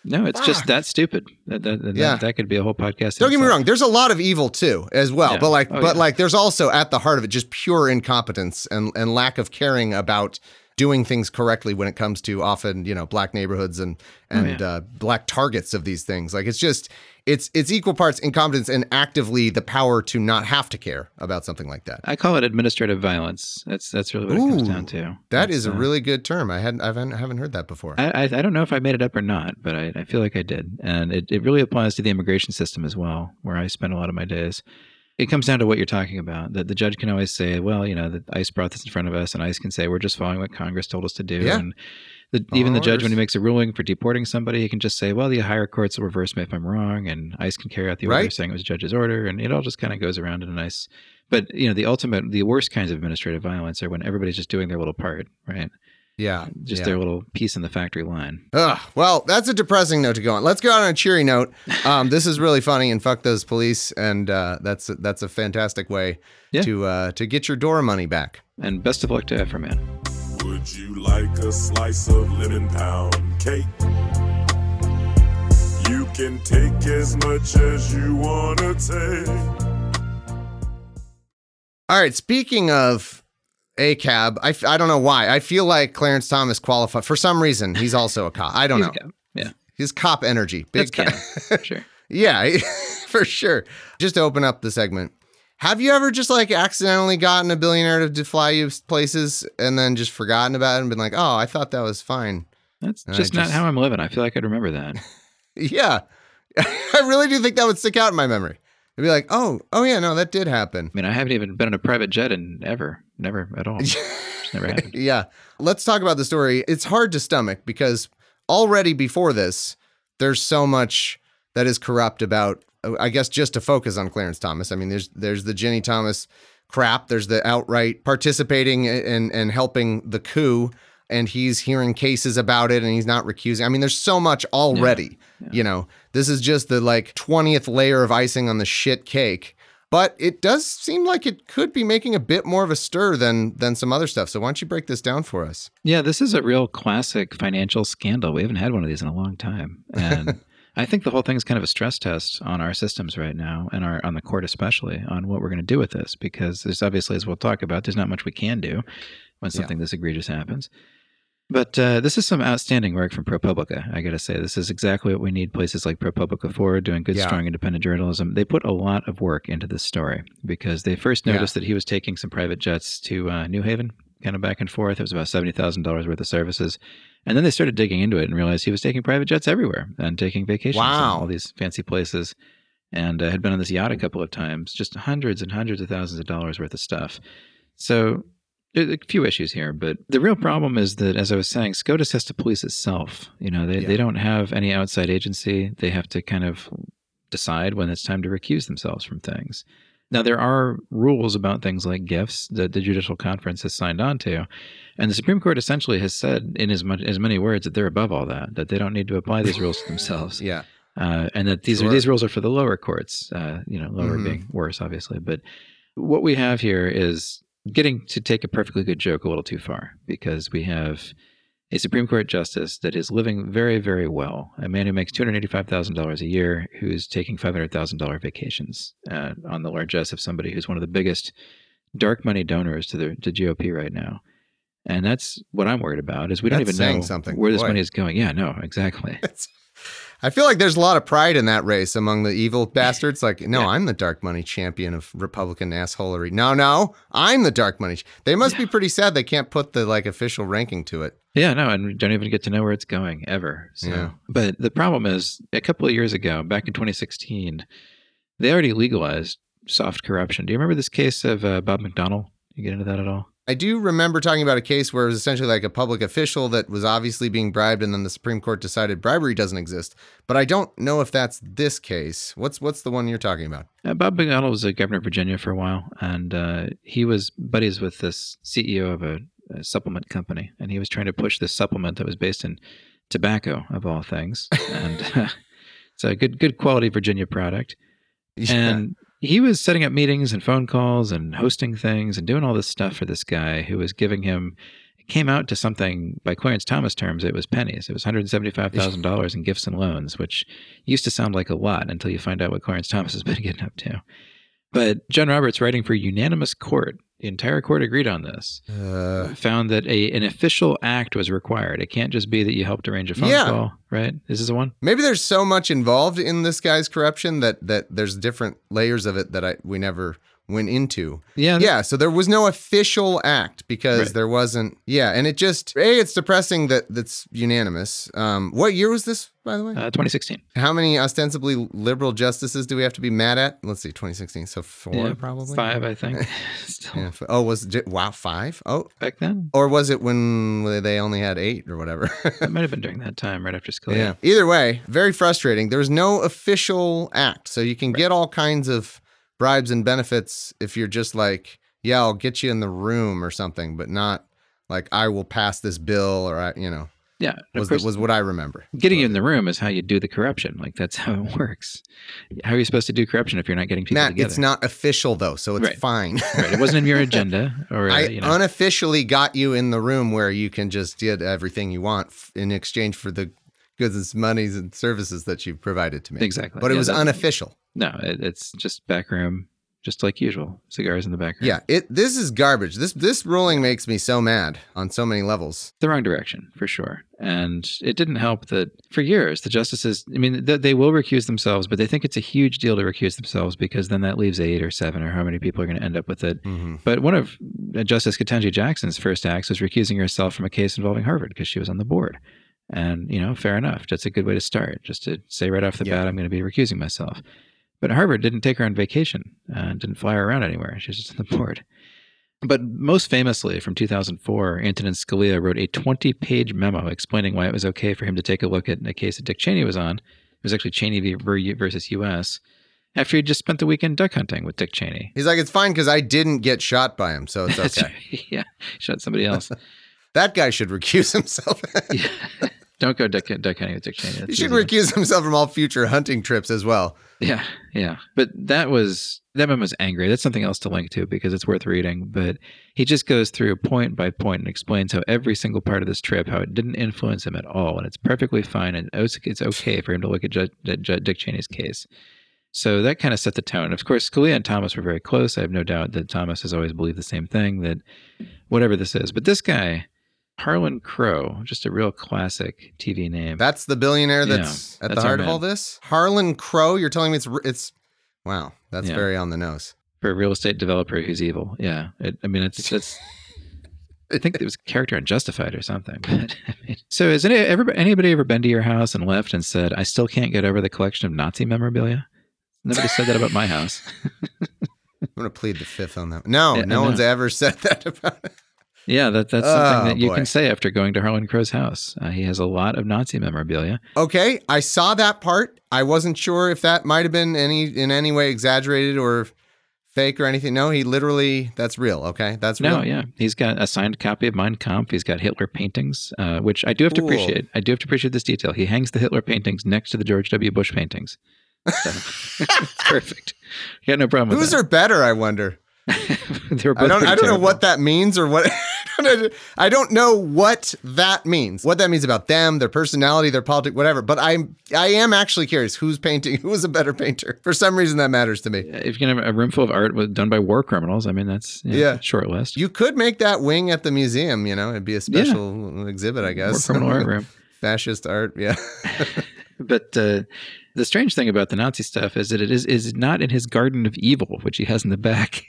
[SPEAKER 2] No, it's
[SPEAKER 1] Fuck.
[SPEAKER 2] just that stupid. That, that, that,
[SPEAKER 1] Yeah.
[SPEAKER 2] that could be a whole podcast.
[SPEAKER 1] Don't get me
[SPEAKER 2] itself.
[SPEAKER 1] wrong. There's a lot of evil too, as well.
[SPEAKER 2] Yeah.
[SPEAKER 1] But like,
[SPEAKER 2] Oh,
[SPEAKER 1] but
[SPEAKER 2] yeah.
[SPEAKER 1] like, there's also at the heart of it just pure incompetence and and lack of caring about doing things correctly when it comes to often, you know, black neighborhoods and and
[SPEAKER 2] yeah.
[SPEAKER 1] uh, black targets of these things. Like, it's just it's it's equal parts incompetence and actively the power to not have to care about something like that.
[SPEAKER 2] I call it administrative violence. That's that's really what it comes
[SPEAKER 1] Ooh,
[SPEAKER 2] down to.
[SPEAKER 1] That
[SPEAKER 2] It's,
[SPEAKER 1] is a
[SPEAKER 2] uh,
[SPEAKER 1] really good term. I hadn't I haven't, I haven't heard that before.
[SPEAKER 2] I, I I don't know if I made it up or not, but I, I feel like I did. And it, it really applies to the immigration system as well, where I spend a lot of my days. It comes down to what you're talking about. That the judge can always say, well, you know, the ICE brought this in front of us, and ICE can say, we're just following what Congress told us to do.
[SPEAKER 1] Yeah.
[SPEAKER 2] And the, even the judge,
[SPEAKER 1] Orders.
[SPEAKER 2] when he makes a ruling for deporting somebody, he can just say, well, the higher courts will reverse me if I'm wrong, and ICE can carry out the order
[SPEAKER 1] Right.
[SPEAKER 2] saying it was a judge's order, and it all just kind of goes around in a nice. But, you know, the ultimate, the worst kinds of administrative violence are when everybody's just doing their little part, right?
[SPEAKER 1] Yeah.
[SPEAKER 2] Just
[SPEAKER 1] yeah.
[SPEAKER 2] their little piece in the factory line.
[SPEAKER 1] Ugh, well, that's a depressing note to go on. Let's go out on a cheery note. Um, this is really funny, and fuck those police. And uh, that's that's a fantastic way
[SPEAKER 2] Yeah.
[SPEAKER 1] to uh, to get your door money back.
[SPEAKER 2] And best of luck to Afro-Man.
[SPEAKER 3] Would you like a slice of lemon pound cake? You can take as much as you want to take.
[SPEAKER 1] All right. Speaking of A C A B, I, f- I don't know why. I feel like Clarence Thomas qualified for some reason. He's also a cop. I don't
[SPEAKER 2] He's
[SPEAKER 1] know.
[SPEAKER 2] a cop. Yeah.
[SPEAKER 1] His cop energy, big
[SPEAKER 2] That's
[SPEAKER 1] ca-
[SPEAKER 2] canon. Sure.
[SPEAKER 1] Yeah, for sure. Just to open up the segment. Have you ever just like accidentally gotten a billionaire to fly you places and then just forgotten about it and been like, oh, I thought that was fine?
[SPEAKER 2] That's
[SPEAKER 1] And I
[SPEAKER 2] just not
[SPEAKER 1] just-
[SPEAKER 2] how I'm living. I feel like I'd remember that.
[SPEAKER 1] Yeah. I really do think that would stick out in my memory. I'd be like, oh, oh yeah, no, that did happen.
[SPEAKER 2] I mean, I haven't even been on a private jet in ever. Never at all. Just never happened.
[SPEAKER 1] Yeah. Let's talk about the story. It's hard to stomach because already before this, there's so much that is corrupt about, I guess, just to focus on Clarence Thomas. I mean, there's there's the Ginny Thomas crap. There's the outright participating and and helping the coup. And he's hearing cases about it and he's not recusing. I mean, there's so much already,
[SPEAKER 2] Yeah.
[SPEAKER 1] you know, this is just the like twentieth layer of icing on the shit cake. But it does seem like it could be making a bit more of a stir than than some other stuff. So why don't you break this down for us?
[SPEAKER 2] Yeah, this is a real classic financial scandal. We haven't had one of these in a long time. And I think the whole thing is kind of a stress test on our systems right now and our on the court especially on what we're going to do with this, because there's obviously, as we'll talk about, there's not much we can do when something this egregious happens. But uh, this is some outstanding work from ProPublica, I got to say. This is exactly what we need places like ProPublica for, doing good,
[SPEAKER 1] Yeah.
[SPEAKER 2] strong, independent journalism. They put a lot of work into this story because they first
[SPEAKER 1] Yeah.
[SPEAKER 2] noticed that he was taking some private jets to uh, New Haven, kind of back and forth. It was about seventy thousand dollars worth of services. And then they started digging into it and realized he was taking private jets everywhere and taking vacations
[SPEAKER 1] Wow.
[SPEAKER 2] in all these fancy places, and uh, had been on this yacht a couple of times, just hundreds and hundreds of thousands of dollars worth of stuff. So there's a few issues here, but the real problem is that, as I was saying, SCOTUS has to police itself. You know, they,
[SPEAKER 1] Yeah.
[SPEAKER 2] they don't have any outside agency. They have to kind of decide when it's time to recuse themselves from things. Now, there are rules about things like gifts that the Judicial Conference has signed on to, and the Supreme Court essentially has said in as much as many words that they're above all that, that they don't need to apply these rules to themselves.
[SPEAKER 1] Yeah.
[SPEAKER 2] Uh, and that these
[SPEAKER 1] Sure.
[SPEAKER 2] are these rules are for the lower courts, uh, you know, lower
[SPEAKER 1] Mhm.
[SPEAKER 2] being worse, obviously. But what we have here is getting to take a perfectly good joke a little too far, because we have a Supreme Court justice that is living very, very well, a man who makes two hundred eighty-five thousand dollars a year, who's taking five hundred thousand dollars vacations uh, on the largesse of somebody who's one of the biggest dark money donors to the to G O P right now. And that's what I'm worried about, is we don't
[SPEAKER 1] That's
[SPEAKER 2] even
[SPEAKER 1] saying
[SPEAKER 2] know
[SPEAKER 1] something.
[SPEAKER 2] where this
[SPEAKER 1] Boy.
[SPEAKER 2] money is going. Yeah, no, exactly.
[SPEAKER 1] It's, I feel like there's a lot of pride in that race among the evil bastards. Like, no,
[SPEAKER 2] Yeah.
[SPEAKER 1] I'm the dark money champion of Republican assholery. No, no, I'm the dark money. ch- They must be pretty sad they can't put the like official ranking to it.
[SPEAKER 2] Yeah, no, and we don't even get to know where it's going ever. So,
[SPEAKER 1] Yeah.
[SPEAKER 2] but the problem is, a couple of years ago, back in twenty sixteen, they already legalized soft corruption. Do you remember this case of uh, Bob McDonnell? You get into that at all?
[SPEAKER 1] I do remember talking about a case where it was essentially like a public official that was obviously being bribed, and then the Supreme Court decided bribery doesn't exist. But I don't know if that's this case. What's what's the one you're talking about?
[SPEAKER 2] Uh, Bob McDonnell was a governor of Virginia for a while, and uh, he was buddies with this C E O of a, a supplement company, and he was trying to push this supplement that was based in tobacco, of all things, and uh, it's a good good quality Virginia product. And he was setting up meetings and phone calls and hosting things and doing all this stuff for this guy who was giving him it came out to something, by Clarence Thomas terms, it was pennies. It was one hundred seventy-five thousand dollars in gifts and loans, which used to sound like a lot until you find out what Clarence Thomas has been getting up to. But John Roberts, writing for unanimous court, the entire court agreed on this,
[SPEAKER 1] Uh,
[SPEAKER 2] found that a an official act was required. It can't just be that you helped arrange a phone
[SPEAKER 1] Yeah.
[SPEAKER 2] call, right? Is this the one?
[SPEAKER 1] maybe there's so much involved in this guy's corruption that that there's different layers of it that I we never went into.
[SPEAKER 2] Yeah.
[SPEAKER 1] Yeah, so there was no official act because
[SPEAKER 2] Right.
[SPEAKER 1] there wasn't. Yeah, and it just a it's depressing that that's unanimous. Um, what year was this, by the way?
[SPEAKER 2] Uh, twenty sixteen.
[SPEAKER 1] How many ostensibly liberal justices do we have to be mad at? Let's see, twenty sixteen. So four,
[SPEAKER 2] Yeah,
[SPEAKER 1] probably
[SPEAKER 2] Five, I think. Still
[SPEAKER 1] Yeah. f- Oh, was it? Wow, five. Oh,
[SPEAKER 2] back then.
[SPEAKER 1] or was it when they only had eight or whatever?
[SPEAKER 2] It might have been during that time, right after Scalia.
[SPEAKER 1] Yeah. Either way, very frustrating. There's no official act. So you can get all kinds of bribes and benefits if you're just like, yeah, I'll get you in the room or something, but not like I will pass this bill or, I, you know,
[SPEAKER 2] Yeah. and
[SPEAKER 1] was,
[SPEAKER 2] of course,
[SPEAKER 1] was what I remember.
[SPEAKER 2] getting you in the room is how you do the corruption. Like, that's how it works. How are you supposed to do corruption if you're not getting people
[SPEAKER 1] Matt,
[SPEAKER 2] together?
[SPEAKER 1] it's not official though, so it's
[SPEAKER 2] Right.
[SPEAKER 1] fine.
[SPEAKER 2] Right. It wasn't in your agenda. Or, uh,
[SPEAKER 1] I
[SPEAKER 2] you know.
[SPEAKER 1] unofficially got you in the room where you can just get everything you want f- in exchange for the goods and monies and services that you've provided to me.
[SPEAKER 2] Exactly.
[SPEAKER 1] But it
[SPEAKER 2] Yeah,
[SPEAKER 1] was
[SPEAKER 2] that-
[SPEAKER 1] unofficial.
[SPEAKER 2] No, it, it's just back room, just like usual. Cigars in the back room.
[SPEAKER 1] Yeah, it. This is garbage. This this ruling makes me so mad on so many levels.
[SPEAKER 2] The wrong direction, for sure. And it didn't help that for years, the justices, I mean, th- they will recuse themselves, but they think it's a huge deal to recuse themselves because then that leaves eight or seven or how many people are going to end up with it.
[SPEAKER 1] Mm-hmm.
[SPEAKER 2] But one of uh, Justice Ketanji Jackson's first acts was recusing herself from a case involving Harvard because she was on the board. And, you know, fair enough. That's a good way to start, just to say right off the
[SPEAKER 1] Yeah.
[SPEAKER 2] bat, I'm going to be recusing myself. But Harvard didn't take her on vacation, uh, didn't fly her around anywhere. She was just on the board. But most famously, from two thousand four, Antonin Scalia wrote a twenty-page memo explaining why it was okay for him to take a look at a case that Dick Cheney was on. It was actually Cheney v- versus U S after he'd just spent the weekend duck hunting with Dick Cheney.
[SPEAKER 1] He's like, it's fine because I didn't get shot by him, so it's
[SPEAKER 2] That's
[SPEAKER 1] okay.
[SPEAKER 2] right. Yeah, shot somebody else.
[SPEAKER 1] That guy should recuse himself.
[SPEAKER 2] Yeah. Don't go duck, duck hunting with Dick Cheney. That's
[SPEAKER 1] He should
[SPEAKER 2] easy.
[SPEAKER 1] recuse himself from all future hunting trips as well.
[SPEAKER 2] Yeah, yeah. But that was, that memo was angry. That's something else to link to because it's worth reading. But he just goes through point by point and explains how every single part of this trip, how it didn't influence him at all. And it's perfectly fine. And it's it's okay for him to look at Ju- Ju- Dick Cheney's case. So that kind of set the tone. Of course, Scalia and Thomas were very close. I have no doubt that Thomas has always believed the same thing, that whatever this is. But this guy, Harlan Crow, just a real classic T V name.
[SPEAKER 1] That's the billionaire that's
[SPEAKER 2] Yeah,
[SPEAKER 1] at
[SPEAKER 2] that's
[SPEAKER 1] the
[SPEAKER 2] our
[SPEAKER 1] heart of
[SPEAKER 2] man.
[SPEAKER 1] all this. Harlan Crow. You're telling me it's it's wow. That's
[SPEAKER 2] Yeah.
[SPEAKER 1] very on the nose.
[SPEAKER 2] For a real estate developer who's evil. Yeah. It, I mean, it's, it's, I think there was a character on Justified or something. But I mean, so has any, ever, anybody ever been to your house and left and said, I still can't get over the collection of Nazi memorabilia? Nobody said that about my house.
[SPEAKER 1] I'm going to plead the fifth on that. No,
[SPEAKER 2] Yeah, I
[SPEAKER 1] no
[SPEAKER 2] know.
[SPEAKER 1] one's ever said that about it.
[SPEAKER 2] Yeah, that, that's
[SPEAKER 1] Oh,
[SPEAKER 2] something that you
[SPEAKER 1] boy.
[SPEAKER 2] can say after going to Harlan Crow's house. Uh, he has a lot of Nazi memorabilia.
[SPEAKER 1] Okay, I saw that part. I wasn't sure if that might have been any in any way exaggerated or fake or anything. No, he literally, that's real. Okay, that's real.
[SPEAKER 2] No, yeah. He's got a signed copy of Mein Kampf. He's got Hitler paintings, uh, which I do have to
[SPEAKER 1] Cool.
[SPEAKER 2] appreciate. I do have to appreciate this detail. He hangs the Hitler paintings next to the George W. Bush paintings. So, it's perfect. You got no problem with
[SPEAKER 1] Whose
[SPEAKER 2] that.
[SPEAKER 1] are better? I wonder.
[SPEAKER 2] They were both
[SPEAKER 1] I don't.
[SPEAKER 2] pretty
[SPEAKER 1] I don't know
[SPEAKER 2] terrible.
[SPEAKER 1] what that means or what. I don't know what that means. What that means about them, their personality, their politics, whatever. But I'm. I am actually curious. Who's painting? Who was a better painter? For some reason, that matters to me.
[SPEAKER 2] If you can have a room full of art with, done by war criminals, I mean, that's you know,
[SPEAKER 1] Yeah.
[SPEAKER 2] a short list.
[SPEAKER 1] You could make that wing at the museum. You know, it'd be a special exhibit, I guess.
[SPEAKER 2] War criminal art room.
[SPEAKER 1] Fascist art. Yeah.
[SPEAKER 2] But uh, the strange thing about the Nazi stuff is that it is is not in his Garden of Evil, which he has in the back.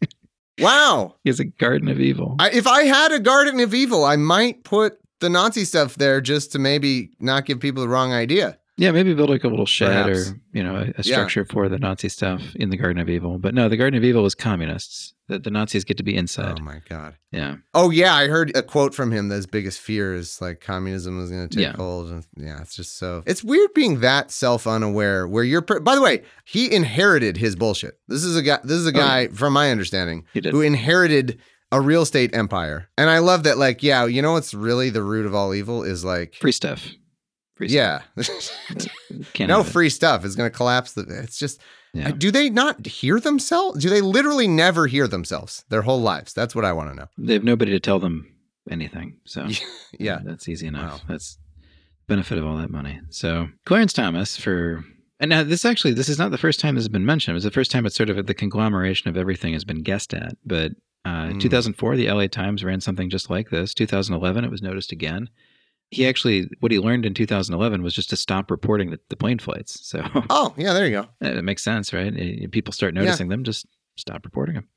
[SPEAKER 1] Wow.
[SPEAKER 2] He has a Garden of Evil.
[SPEAKER 1] I, if I had a Garden of Evil, I might put the Nazi stuff there just to maybe not give people the wrong idea.
[SPEAKER 2] Yeah, maybe build like a little shed
[SPEAKER 1] Perhaps.
[SPEAKER 2] or, you know, a, a
[SPEAKER 1] Yeah.
[SPEAKER 2] structure for the Nazi stuff in the Garden of Evil. But no, the Garden of Evil is communists. The, the Nazis get to be inside.
[SPEAKER 1] Oh my God.
[SPEAKER 2] Yeah.
[SPEAKER 1] Oh yeah, I heard a quote from him that his biggest fear is like communism is going to take
[SPEAKER 2] Yeah.
[SPEAKER 1] hold. And yeah, it's just so it's weird being that self-unaware. Where you're, per- by the way, he inherited his bullshit. This is a guy. This is a
[SPEAKER 2] Oh,
[SPEAKER 1] guy, from my understanding,
[SPEAKER 2] He did.
[SPEAKER 1] who inherited a real estate empire. And I love that. Like, yeah, you know what's really the root of all evil is like,
[SPEAKER 2] Free stuff. Free
[SPEAKER 1] yeah,
[SPEAKER 2] stuff. Can't
[SPEAKER 1] no
[SPEAKER 2] have it.
[SPEAKER 1] free stuff is going to collapse. The, it's just.
[SPEAKER 2] Yeah.
[SPEAKER 1] Do they not hear themselves? Do they literally never hear themselves their whole lives? That's what I want to know.
[SPEAKER 2] They have nobody to tell them anything. So
[SPEAKER 1] Yeah.
[SPEAKER 2] that's easy enough.
[SPEAKER 1] Wow.
[SPEAKER 2] That's benefit of all that money. So Clarence Thomas for, and now this actually, this is not the first time this has been mentioned. It was the first time it's sort of the conglomeration of everything has been guessed at. But uh,
[SPEAKER 1] Mm.
[SPEAKER 2] two thousand four, the L A Times ran something just like this. two thousand eleven, it was noticed again. He actually, what he learned in two thousand eleven was just to stop reporting the, the plane flights. So
[SPEAKER 1] Oh, yeah, there you go.
[SPEAKER 2] it makes sense, right? If people start noticing them, just stop reporting them.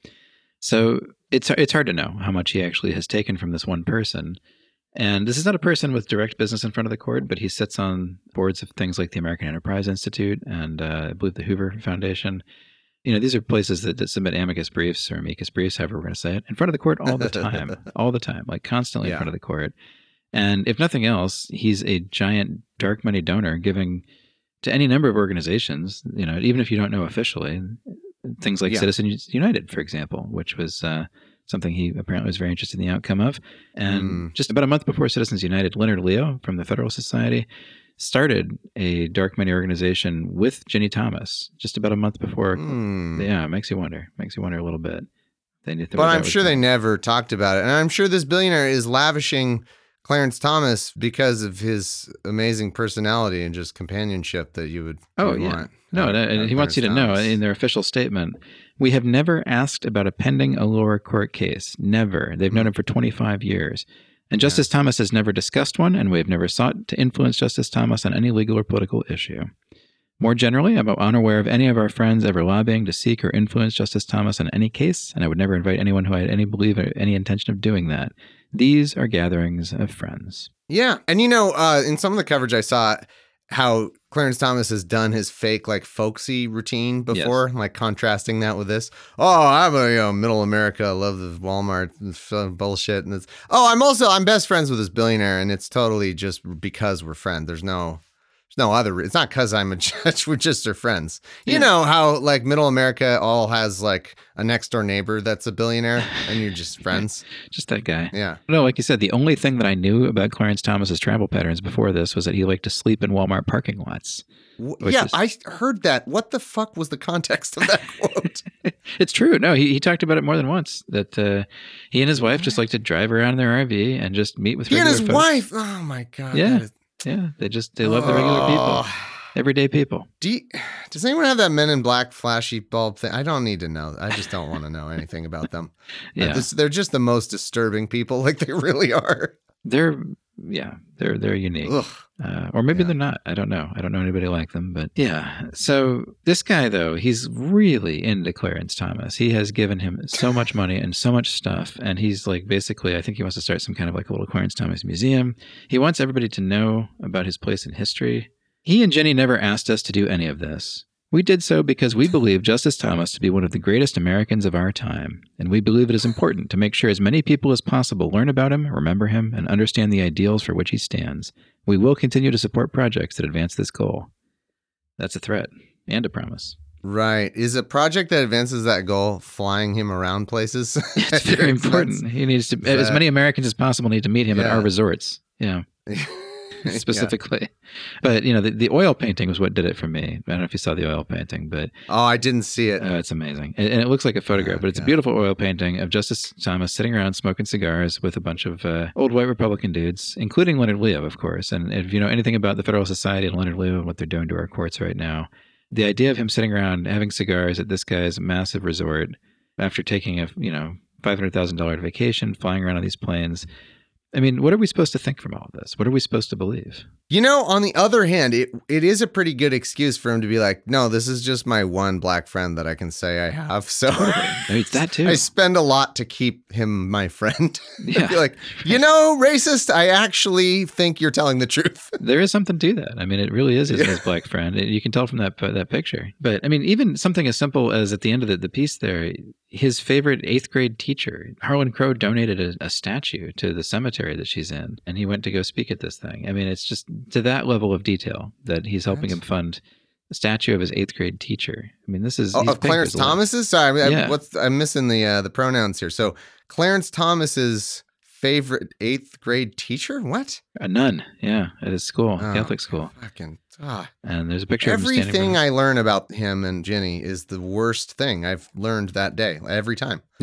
[SPEAKER 2] So it's it's hard to know how much he actually has taken from this one person. And this is not a person with direct business in front of the court, but he sits on boards of things like the American Enterprise Institute and uh, I believe the Hoover Foundation. You know, these are places that, that submit amicus briefs or amicus briefs, however we're going to say it, in front of the court all the time, all the time, like constantly
[SPEAKER 1] Yeah.
[SPEAKER 2] in front of the court. And if nothing else, he's a giant dark money donor giving to any number of organizations, you know, even if you don't know officially, things like
[SPEAKER 1] Yeah.
[SPEAKER 2] Citizens United, for example, which was uh, something he apparently was very interested in the outcome of. And
[SPEAKER 1] Mm.
[SPEAKER 2] just about a month before Citizens United, Leonard Leo from the Federalist Society started a dark money organization with Ginny Thomas just about a month before.
[SPEAKER 1] Mm.
[SPEAKER 2] Yeah, it makes you wonder. Makes you wonder a little bit. They knew
[SPEAKER 1] But I'm sure they never talked about it. And I'm sure this billionaire is lavishing Clarence Thomas because of his amazing personality and just companionship that you would, you
[SPEAKER 2] Oh,
[SPEAKER 1] would
[SPEAKER 2] yeah.
[SPEAKER 1] want.
[SPEAKER 2] No,
[SPEAKER 1] out-
[SPEAKER 2] no,
[SPEAKER 1] out
[SPEAKER 2] and
[SPEAKER 1] of
[SPEAKER 2] he wants you to
[SPEAKER 1] Clarence
[SPEAKER 2] know
[SPEAKER 1] Thomas.
[SPEAKER 2] in their official statement, we have never asked about a pending a lower court case. Never. They've known him for twenty-five years. And Justice Thomas has never discussed one, and we have never sought to influence Justice Thomas on any legal or political issue. More generally, I'm unaware of any of our friends ever lobbying to seek or influence Justice Thomas on any case, and I would never invite anyone who had any belief or any intention of doing that. These are gatherings of friends.
[SPEAKER 1] Yeah. And you know, uh, in some of the coverage I saw, how Clarence Thomas has done his fake, like, folksy routine before, like contrasting that with this. Oh, I'm a, you know, middle America. I love the Walmart and f- bullshit. And it's, oh, I'm also, I'm best friends with this billionaire. And it's totally just because we're friends. There's no, there's no other, re- it's not because I'm a judge. We're just our friends. You
[SPEAKER 2] Yeah.
[SPEAKER 1] know how, like, middle America all has, like, a next door neighbor that's a billionaire and you're just friends.
[SPEAKER 2] Just that guy.
[SPEAKER 1] Yeah.
[SPEAKER 2] No, like you said, the only thing that I knew about Clarence Thomas's travel patterns before this was that he liked to sleep in Walmart parking lots.
[SPEAKER 1] W-
[SPEAKER 2] Which
[SPEAKER 1] yeah,
[SPEAKER 2] is-
[SPEAKER 1] I heard that. What the fuck was the context of that quote?
[SPEAKER 2] It's true. No, he, he talked about it more than once, that uh, he and his wife just like to drive around in their R V and just meet with
[SPEAKER 1] He and
[SPEAKER 2] regular
[SPEAKER 1] his
[SPEAKER 2] folks.
[SPEAKER 1] wife. Oh my god.
[SPEAKER 2] Yeah.
[SPEAKER 1] that is-
[SPEAKER 2] Yeah, they just, they love the regular people,
[SPEAKER 1] Oh.
[SPEAKER 2] everyday people.
[SPEAKER 1] Do you, does anyone have that Men in Black flashy bulb thing? I don't need to know. I just don't want to know anything about them. Uh,
[SPEAKER 2] Yeah,
[SPEAKER 1] this- they're just the most disturbing people. Like they really are.
[SPEAKER 2] they're, yeah, they're, they're unique.
[SPEAKER 1] Ugh.
[SPEAKER 2] Uh, or maybe
[SPEAKER 1] Yeah.
[SPEAKER 2] they're not. I don't know. I don't know anybody like them, but yeah. So this guy, though, he's really into Clarence Thomas. He has given him so much money and so much stuff. And he's like, basically, I think he wants to start some kind of like a little Clarence Thomas museum. He wants everybody to know about his place in history. He and Jenny never asked us to do any of this. We did so because we believe Justice Thomas to be one of the greatest Americans of our time, and we believe it is important to make sure as many people as possible learn about him, remember him, and understand the ideals for which he stands. We will continue to support projects that advance this goal. That's a threat and a promise.
[SPEAKER 1] Right. Is a project that advances that goal flying him around places?
[SPEAKER 2] It's very important. He needs to, as
[SPEAKER 1] that-
[SPEAKER 2] many Americans as possible need to meet him at
[SPEAKER 1] Yeah.
[SPEAKER 2] our resorts. Yeah.
[SPEAKER 1] Yeah.
[SPEAKER 2] Specifically. But, you know, the, the oil painting was what did it for me. I don't know if you saw the oil painting, but
[SPEAKER 1] Oh, I didn't see it.
[SPEAKER 2] oh, it's amazing. And, and it looks like a photograph,
[SPEAKER 1] Oh,
[SPEAKER 2] but it's a
[SPEAKER 1] God.
[SPEAKER 2] beautiful oil painting of Justice Thomas sitting around smoking cigars with a bunch of uh, old white Republican dudes, including Leonard Leo, of course. And if you know anything about the Federal Society and Leonard Leo and what they're doing to our courts right now, the idea of him sitting around having cigars at this guy's massive resort after taking a, you know, five hundred thousand dollars vacation, flying around on these planes. I mean, what are we supposed to think from all of this? What are we supposed to believe?
[SPEAKER 1] You know, on the other hand, it it is a pretty good excuse for him to be like, no, this is just my one black friend that I can say I have. So
[SPEAKER 2] I mean, it's that too.
[SPEAKER 1] I spend a lot to keep him my friend.
[SPEAKER 2] Yeah.
[SPEAKER 1] I'd be like, you know, racist, I actually think you're telling the truth.
[SPEAKER 2] There is something to that. I mean, it really is his,
[SPEAKER 1] Yeah.
[SPEAKER 2] his black friend. It- you can tell from that that picture. But I mean, even something as simple as at the end of the, the piece there, his favorite eighth grade teacher, Harlan Crow, donated a, a statue to the cemetery that she's in, and he went to go speak at this thing. I mean, it's just to that level of detail that he's helping
[SPEAKER 1] That's-
[SPEAKER 2] him fund a statue of his eighth grade teacher. I mean, this is
[SPEAKER 1] Oh,
[SPEAKER 2] he's
[SPEAKER 1] of
[SPEAKER 2] paying
[SPEAKER 1] Clarence
[SPEAKER 2] his life.
[SPEAKER 1] Thomas's? Sorry, I,
[SPEAKER 2] Yeah.
[SPEAKER 1] what's I'm missing the uh, the pronouns here. So Clarence Thomas's favorite eighth grade teacher? What?
[SPEAKER 2] A nun, yeah, at his school,
[SPEAKER 1] Oh,
[SPEAKER 2] Catholic school.
[SPEAKER 1] Fucking ah.
[SPEAKER 2] And there's a picture of him standing
[SPEAKER 1] Everything
[SPEAKER 2] in front
[SPEAKER 1] I learn about him and Ginny is the worst thing I've learned that day. Every time.
[SPEAKER 2] of-